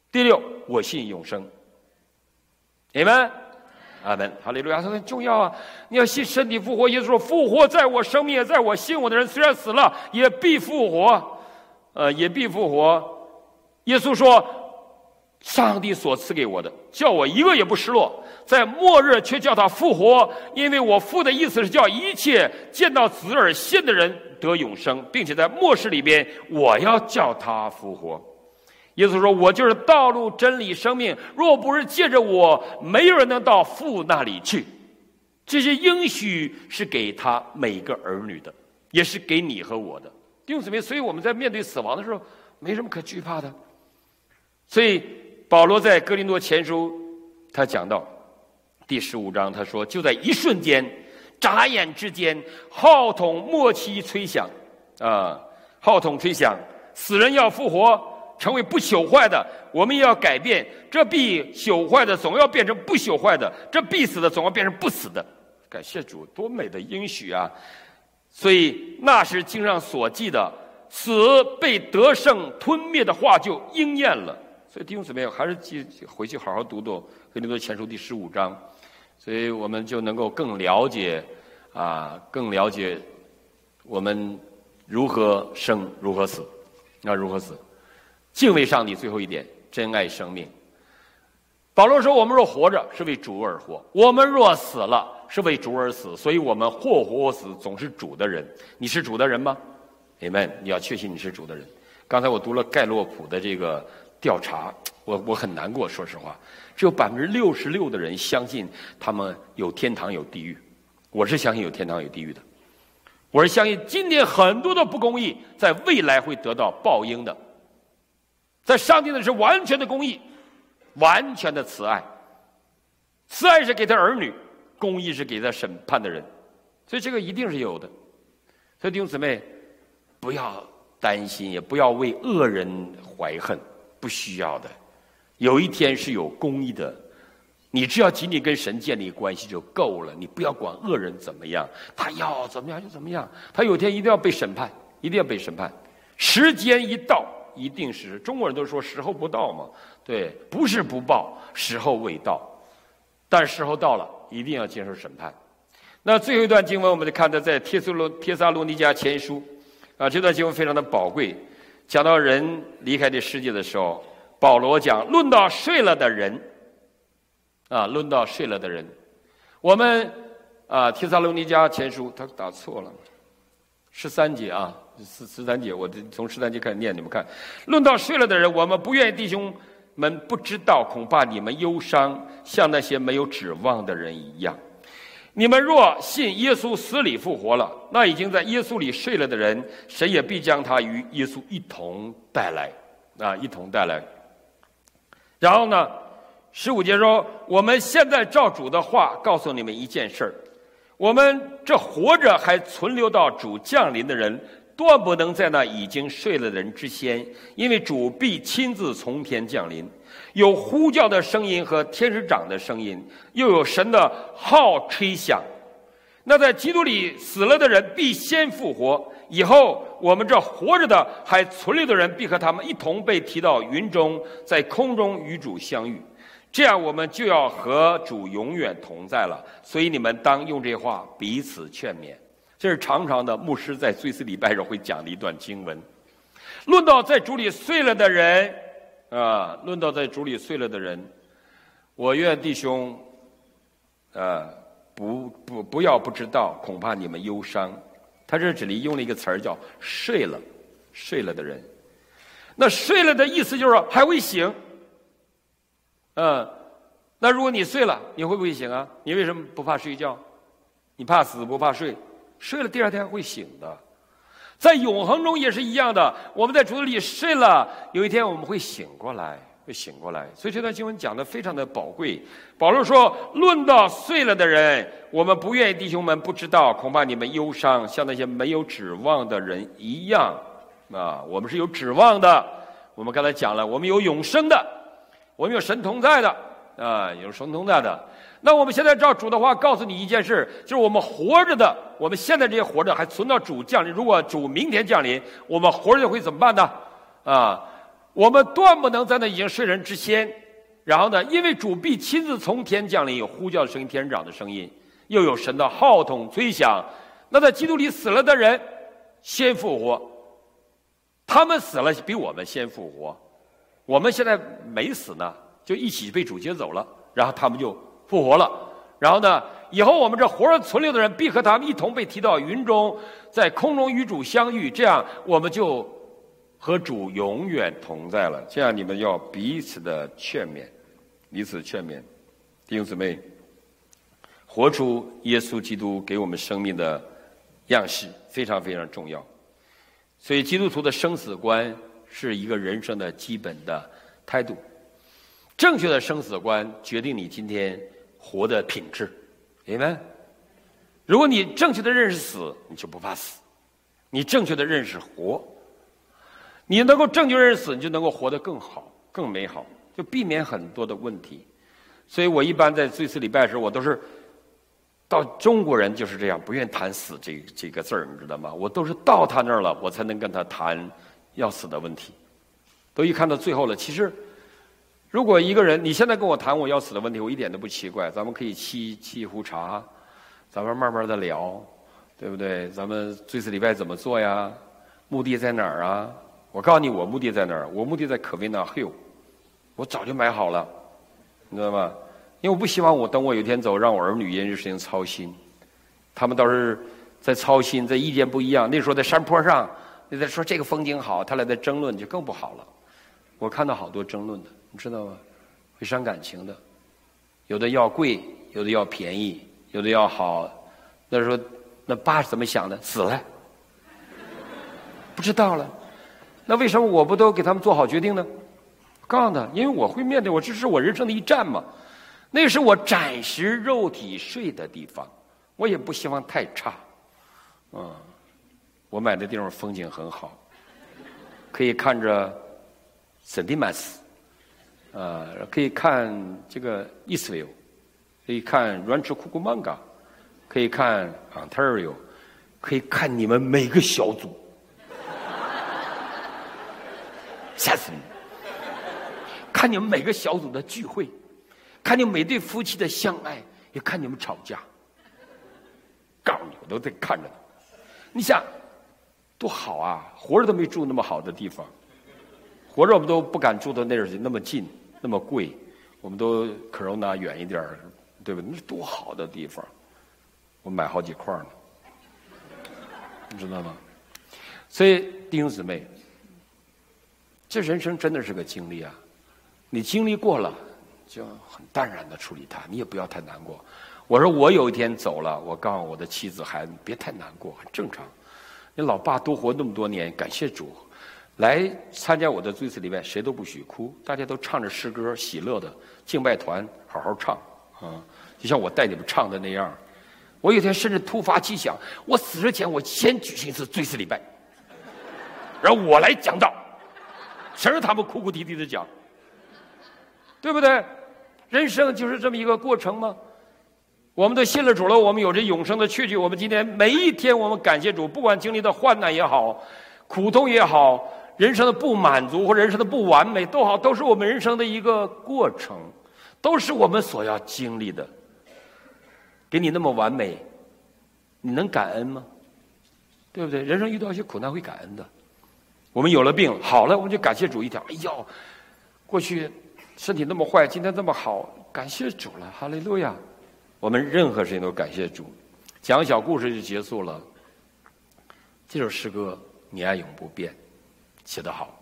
第六，我信永生。阿们，阿们，哈利路亚！很重要啊！你要信身体复活。耶稣说：“复活在我，生命也在我。信我的人，虽然死了，也必复活。也必复活。”耶稣说：“上帝所赐给我的，叫我一个也不失落。在末日却叫他复活，因为我父的意思是叫一切见到子而信的人得永生，并且在末世里边，我要叫他复活。”耶稣说：“我就是道路、真理、生命，若不是借着我，没有人能到父那里去。”这些应许是给他每个儿女的，也是给你和我的。弟兄姊妹，所以我们在面对死亡的时候，没什么可惧怕的。所以保罗在哥林多前书他讲到第15章，他说：“就在一瞬间，眨眼之间，号筒末期吹响，号筒吹响，死人要复活，成为不朽坏的，我们也要改变。这必朽坏的总要变成不朽坏的，这必死的总要变成不死的。”感谢主，多美的应许啊！所以那是经上所记的，死被得胜吞灭的话就应验了。所以弟兄姊妹，还是回去好好读读哥林多前书第15章，所以我们就能够更了解我们如何生，如何死，如何死。敬畏上帝，最后一点，珍爱生命。保罗说：“我们若活着，是为主而活；我们若死了，是为主而死。所以我们或活或死，总是主的人。”你是主的人吗？ Amen。 你要确信你是主的人。刚才我读了盖洛普的这个调查，我很难过，说实话，只有66%的人相信他们有天堂有地狱。我是相信有天堂有地狱的，我是相信今天很多的不公义在未来会得到报应的。在上帝的是完全的公义，完全的慈爱。慈爱是给他儿女，公义是给他审判的人，所以这个一定是有的。所以弟兄姊妹，不要担心，也不要为恶人怀恨，不需要的。有一天是有公义的，你只要仅仅跟神建立关系就够了，你不要管恶人怎么样，他要怎么样就怎么样，他有一天一定要被审判，一定要被审判。时间一到，一定是，中国人都说时候不到嘛，对，不是不报，时候未到，但时候到了，一定要接受审判。那最后一段经文，我们就看到在帖撒罗尼迦前书这段经文非常的宝贵，讲到人离开这世界的时候，保罗讲论到睡了的人论到睡了的人，我们帖撒罗尼迦前书他打错了，13节13节，我从13节开始念，你们看，论到睡了的人，我们不愿意弟兄们不知道，恐怕你们忧伤，像那些没有指望的人一样。你们若信耶稣死里复活了，那已经在耶稣里睡了的人，神也必将他与耶稣一同带来一同带来。然后呢15节说，我们现在照主的话告诉你们一件事儿，我们这活着还存留到主降临的人，断不能在那已经睡了的人之先，因为主必亲自从天降临，有呼叫的声音和天使长的声音，又有神的号吹响。那在基督里死了的人必先复活，以后我们这活着的还存留的人必和他们一同被提到云中，在空中与主相遇，这样我们就要和主永远同在了。所以你们当用这话彼此劝勉。这是常常的牧师在追思礼拜日会讲的一段经文。论到在主里睡了的人论到在主里睡了的人，我愿弟兄不要不知道，恐怕你们忧伤。他这里用了一个词儿叫睡了的人。那睡了的意思就是说还会醒。那如果你睡了，你会不会醒啊？你为什么不怕睡觉？你怕死不怕睡？睡了第二天会醒的。在永恒中也是一样的，我们在主里睡了，有一天我们会醒过来。所以这段经文讲得非常的宝贵。保罗说，论到睡了的人，我们不愿意弟兄们不知道，恐怕你们忧伤，像那些没有指望的人一样。我们是有指望的，我们刚才讲了，我们有永生的，我们有神同在的有神同在的。那我们现在照主的话告诉你一件事，就是我们活着的，我们现在这些活着还存到主降临。如果主明天降临，我们活着会怎么办呢？ 我们断不能在那已经睡人之先。然后呢，因为主必亲自从天降临，有呼叫的声音，天长的声音，又有神的号筒吹响。那在基督里死了的人先复活，他们死了比我们先复活，我们现在没死呢，就一起被主接走了，然后他们就复活了。然后呢，以后我们这活着存留的人必和他们一同被提到云中，在空中与主相遇，这样我们就和主永远同在了。这样你们要彼此的劝勉，彼此劝勉。弟兄姊妹，活出耶稣基督给我们生命的样式非常非常重要。所以基督徒的生死观是一个人生的基本的态度。正确的生死观决定你今天活的品质。明白？如果你正确的认识死，你就不怕死。你正确的认识活，你能够正确认识死，你就能够活得更好更美好，就避免很多的问题。所以我一般在最次礼拜的时候，我都是到中国人就是这样，不愿谈死这个字儿，你知道吗？我都是到他那儿了，我才能跟他谈要死的问题。都一看到最后了，其实如果一个人你现在跟我谈我要死的问题，我一点都不奇怪，咱们可以沏一壶茶，咱们慢慢的聊，对不对？咱们最次礼拜怎么做呀？目的在哪儿啊？我告诉你，我目的在哪儿？我目的在可维纳 Hill， 我早就买好了，你知道吗？因为我不希望我等我有一天走，让我儿女因这事情操心。他们倒是在操心，在意见不一样。那时候在山坡上，你在说这个风景好，他俩在争论，就更不好了。我看到好多争论的，你知道吗？会伤感情的，有的要贵，有的要便宜，有的要好。那时候那爸是怎么想的？死了，不知道了。那为什么我不都给他们做好决定呢？告诉他，因为我会面对，这是我人生的一站嘛。那是我暂时肉体睡的地方，我也不希望太差。我买的地方风景很好，可以看着圣地曼斯，可以看这个伊斯维尔，可以看软池库库曼嘎，可以看 Ontario， 可以看你们每个小组，吓死你！看你们每个小组的聚会。看你们每对夫妻的相爱，也看你们吵架。告诉你，我都在看着呢。你想，多好啊！活着都没住那么好的地方，活着我们都不敢住到那儿去，那么近，那么贵，我们都Corona远一点，对吧？那是多好的地方，我买好几块呢，你知道吗？所以弟兄姊妹，这人生真的是个经历啊！你经历过了。就很淡然的处理它，你也不要太难过。我说我有一天走了，我告诉我的妻子孩子，别太难过，很正常。你老爸多活那么多年，感谢主，来参加我的最次礼拜，谁都不许哭，大家都唱着诗歌，喜乐的敬拜团，好好唱啊，就像我带你们唱的那样。我有一天甚至突发奇想，我死之前我先举行一次最次礼拜，然后我来讲道，谁让他们哭哭啼啼的讲，对不对？人生就是这么一个过程吗？我们都信了主了，我们有着永生的确据。我们今天每一天，我们感谢主，不管经历的患难也好，苦痛也好，人生的不满足或人生的不完美都好，都是我们人生的一个过程，都是我们所要经历的。给你那么完美，你能感恩吗？对不对？人生遇到一些苦难会感恩的。我们有了病好了，我们就感谢主一条。哎呦，过去身体那么坏，今天这么好，感谢主了，哈利路亚！我们任何事情都感谢主。讲小故事就结束了。这首诗歌你爱永不变，写得好。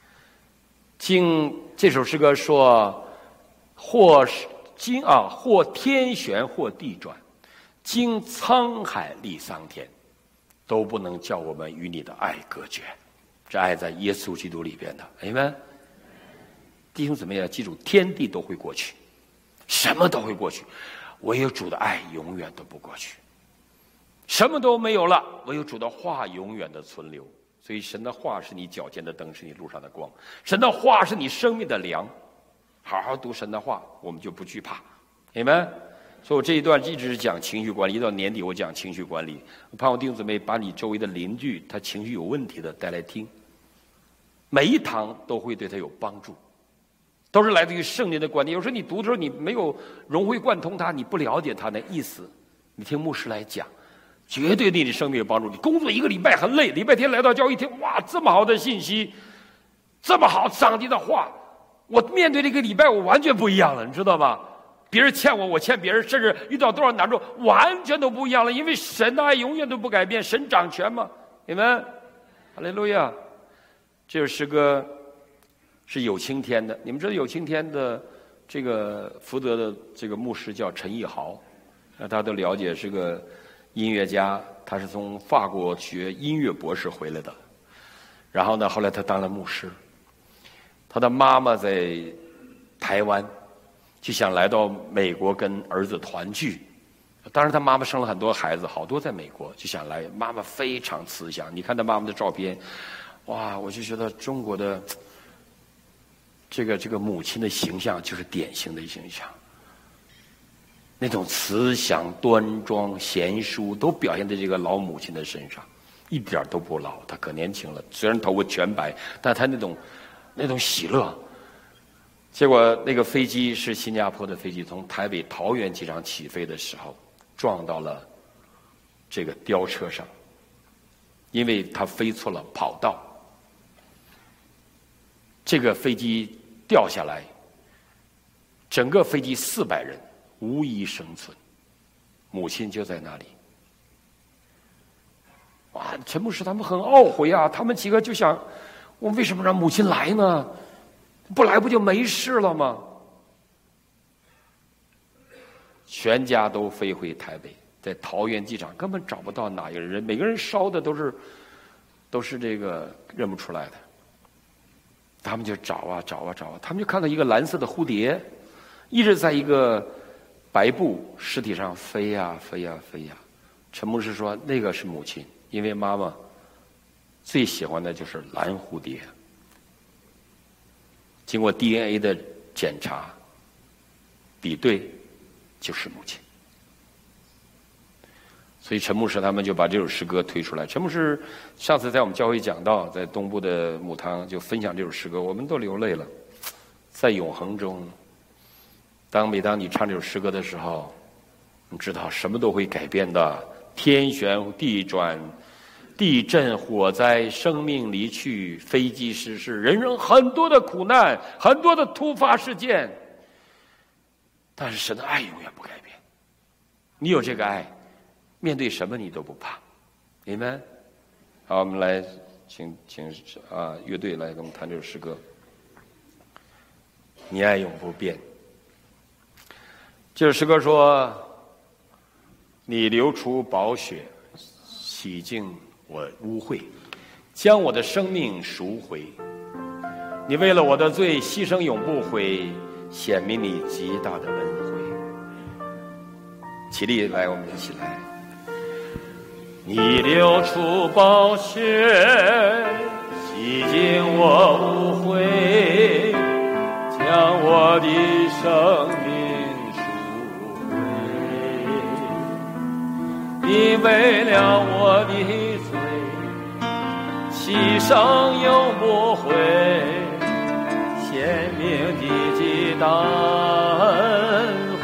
这首诗歌说，或天旋或地转，经沧海历桑田，都不能叫我们与你的爱隔绝。这爱在耶稣基督里边的，阿们。弟兄姊妹要记住，天地都会过去，什么都会过去，唯有主的爱永远都不过去。什么都没有了，唯有主的话永远的存留。所以神的话是你脚前的灯，是你路上的光，神的话是你生命的粮。好好读神的话，我们就不惧怕，阿们。所以我这一段一直讲情绪管理，一到年底我讲情绪管理。我盼望弟兄姊妹把你周围的邻居他情绪有问题的带来听， 每一堂都会对他有帮助，都是来自于圣灵的观点。有时候你读的时候，你没有融会贯通它，你不了解它的意思，你听牧师来讲，绝对对你生命有帮助。你工作一个礼拜很累，礼拜天来到教会一听，哇，这么好的信息，这么好上帝的话，我面对这个礼拜我完全不一样了，你知道吗？别人欠我，我欠别人，甚至遇到多少难处，完全都不一样了。因为神的爱永远都不改变，神掌权嘛，你们，哈利路亚。这首诗歌是有青天的，你们知道有青天的这个福德的这个牧师叫陈奕豪，大家都了解，是个音乐家，他是从法国学音乐博士回来的，然后呢，后来他当了牧师。他的妈妈在台湾，就想来到美国跟儿子团聚。当然他妈妈生了很多孩子，好多在美国，就想来。妈妈非常慈祥，你看他妈妈的照片，哇，我就觉得中国的这个母亲的形象就是典型的形象，那种慈祥端庄贤淑都表现在这个老母亲的身上，一点都不老，她可年轻了，虽然头发全白，但她那种喜乐。结果那个飞机是新加坡的飞机，从台北桃园机场起飞的时候撞到了这个吊车上，因为它飞错了跑道，这个飞机掉下来，整个飞机400人无一生存，母亲就在那里。哇，陈牧师他们很懊悔啊，他们几个就想，我为什么让母亲来呢？不来不就没事了吗？全家都飞回台北，在桃园机场根本找不到哪一个人，每个人烧的都是这个认不出来的。他们就找啊找啊找啊，他们就看到一个蓝色的蝴蝶，一直在一个白布尸体上飞呀飞呀飞呀。陈牧师说，那个是母亲，因为妈妈最喜欢的就是蓝蝴蝶。经过 DNA 的检查比对，就是母亲。所以陈牧师他们就把这首诗歌推出来。陈牧师上次在我们教会讲道，在东部的母堂就分享这首诗歌，我们都流泪了。在永恒中，每当你唱这首诗歌的时候，你知道什么都会改变的，天旋地转，地震、火灾、生命离去、飞机失事，人生很多的苦难，很多的突发事件，但是神的爱永远不改变。你有这个爱，面对什么你都不怕。你们好，我们来请乐队来跟我们弹这首诗歌。你爱永不变。这首诗歌说，你流出宝血，洗净我污秽，将我的生命赎回。你为了我的罪牺牲永不悔，显明你极大的恩惠。起立，来，我们一起来。你流出宝血，洗净我污秽，将我的生命赎回。你为了我的罪牺牲永不悔，显明的极大恩惠。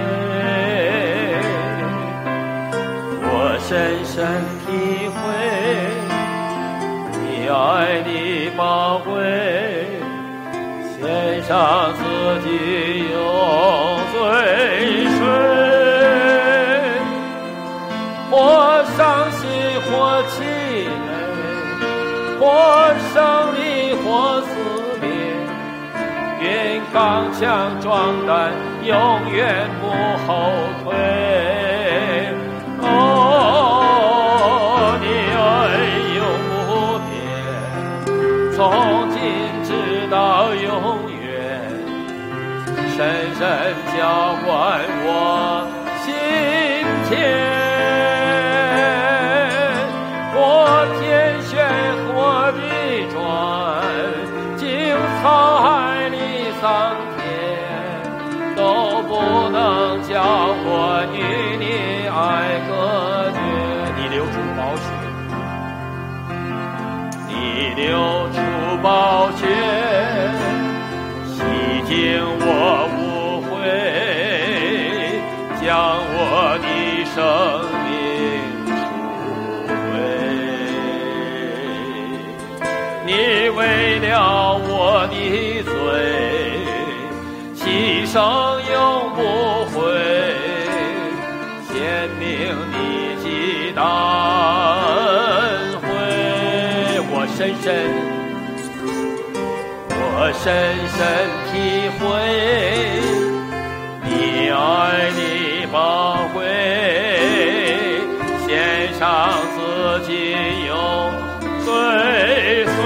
我深深体会你爱的宝贵，献上自己用罪水，或伤心或气馁，或胜利或撕裂，愿刚强壮胆，永远不后退。你爱永不变，从今直到永远，深深浇灌我心田。或天旋或地转，经沧海里桑田，都不能将我与你爱隔绝。你流出宝血，你流出宝我的生命赎回。你为了我的罪，牺牲永不悔，显明你极大恩惠。我深深体会你爱的宝贵，献上自己永追随。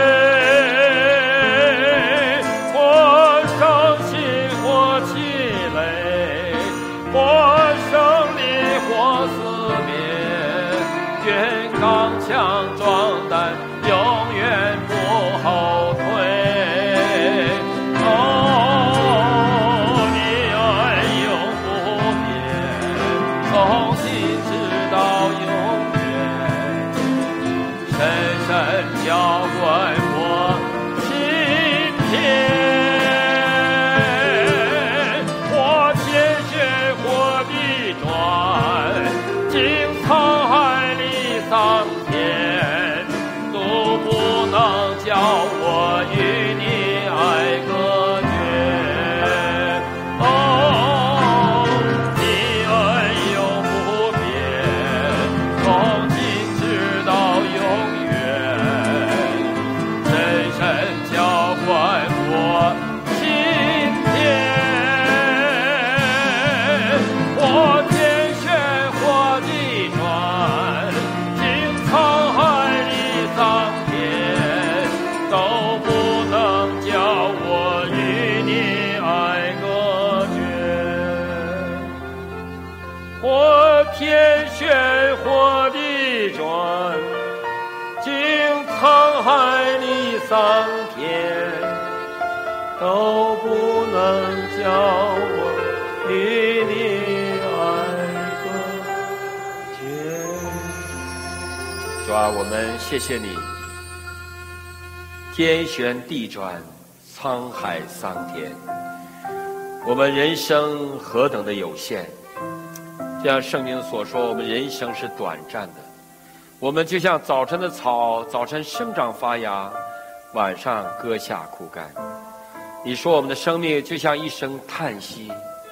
我伤心或气馁，或胜利或死灭，愿刚强壮胆，永远不后退。浇灌我心田，我鲜血火地转，经沧海里桑田，都不能叫我与你爱隔绝。哦，你爱永不变，从今直到永远。浇灌我心田，我天旋火地转，经沧海里桑田，都不能叫我与你爱隔绝。我天旋火地转，经沧海里桑田，都不能叫我与你爱隔绝。主啊，我们谢谢你，天旋地转，沧海桑田。我们人生何等的有限，就像圣经所说，我们人生是短暂的。我们就像早晨的草，早晨生长发芽，晚上割下枯干。你说我们的生命就像一声叹息，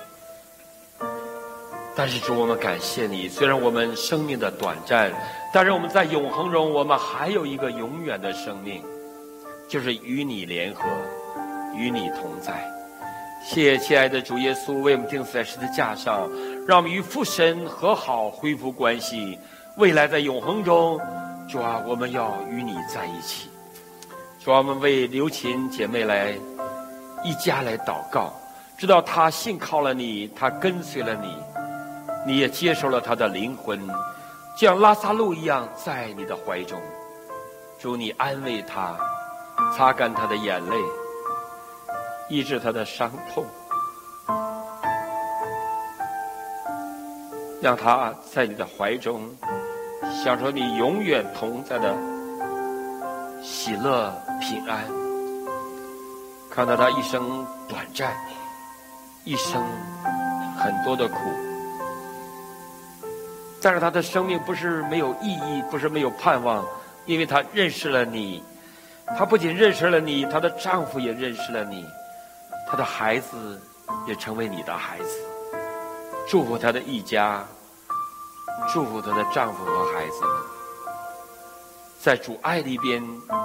但是主，我们感谢你，虽然我们生命的短暂，但是我们在永恒中，我们还有一个永远的生命，就是与你联合，与你同在。谢谢亲爱的主耶稣为我们钉死在十字架上，让我们与父神和好，恢复关系。未来在永恒中，主啊，我们要与你在一起。主啊，我们为刘琴姐妹来一家来祷告，知道她信靠了你，她跟随了你，你也接受了她的灵魂，就像拉撒路一样在你的怀中。主，你安慰她，擦干她的眼泪，医治她的伤痛，让她在你的怀中享受你永远同在的喜乐平安。看到他一生短暂，一生很多的苦，但是他的生命不是没有意义，不是没有盼望，因为他认识了你。他不仅认识了你，他的丈夫也认识了你，他的孩子也成为你的孩子。祝福他的一家，祝福她的丈夫和孩子们在主爱里边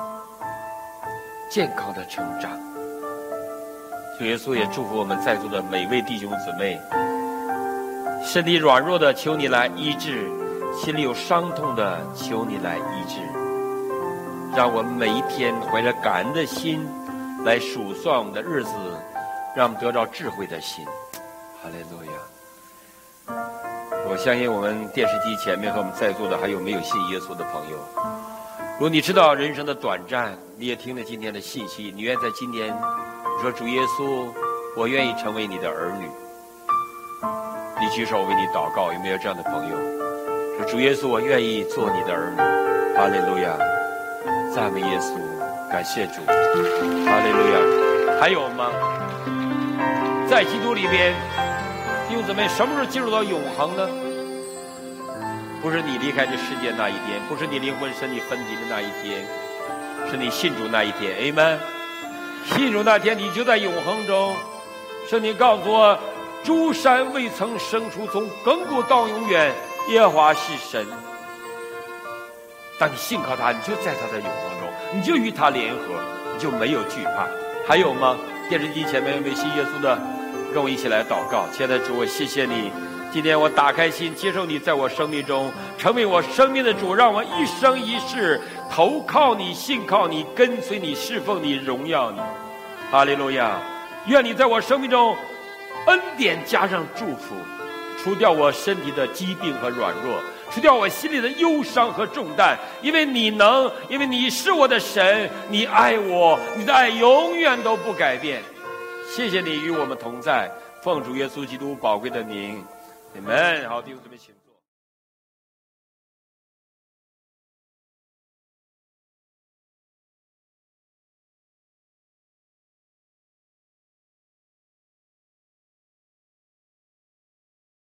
健康的成长。主耶稣也祝福我们在座的每位弟兄姊妹，身体软弱的求你来医治，心里有伤痛的求你来医治，让我们每一天怀着感恩的心来数算我们的日子，让我们得到智慧的心。哈利路亚！我相信我们电视机前面和我们在座的还有没有信耶稣的朋友，如果你知道人生的短暂，你也听了今天的信息，你愿在今年你说主耶稣，我愿意成为你的儿女，你举手为你祷告。有没有这样的朋友说主耶稣，我愿意做你的儿女？哈利路亚，赞美耶稣，感谢主，哈利路亚。还有吗？在基督里边弟兄姊妹，什么时候进入到永恒呢？不是你离开这世界那一天，不是你灵魂身体分离的那一天，是你信主那一天。 Amen。 信主那天你就在永恒中。圣经告诉我，诸山未曾生出，从亘古到永远，耶和华是神。当你信靠他，你就在他的永恒中，你就与他联合，你就没有惧怕。还有吗？电视机前面为信耶稣的，跟我一起来祷告。亲爱的主，我谢谢你，今天我打开心，接受你在我生命中成为我生命的主，让我一生一世投靠你，信靠你，跟随你，侍奉你，荣耀你。哈利路亚！愿你在我生命中恩典加上祝福，除掉我身体的疾病和软弱，除掉我心里的忧伤和重担，因为你能，因为你是我的神，你爱我，你的爱永远都不改变。谢谢你与我们同在，奉主耶稣基督宝贵的名，阿们。好，弟兄姊妹请。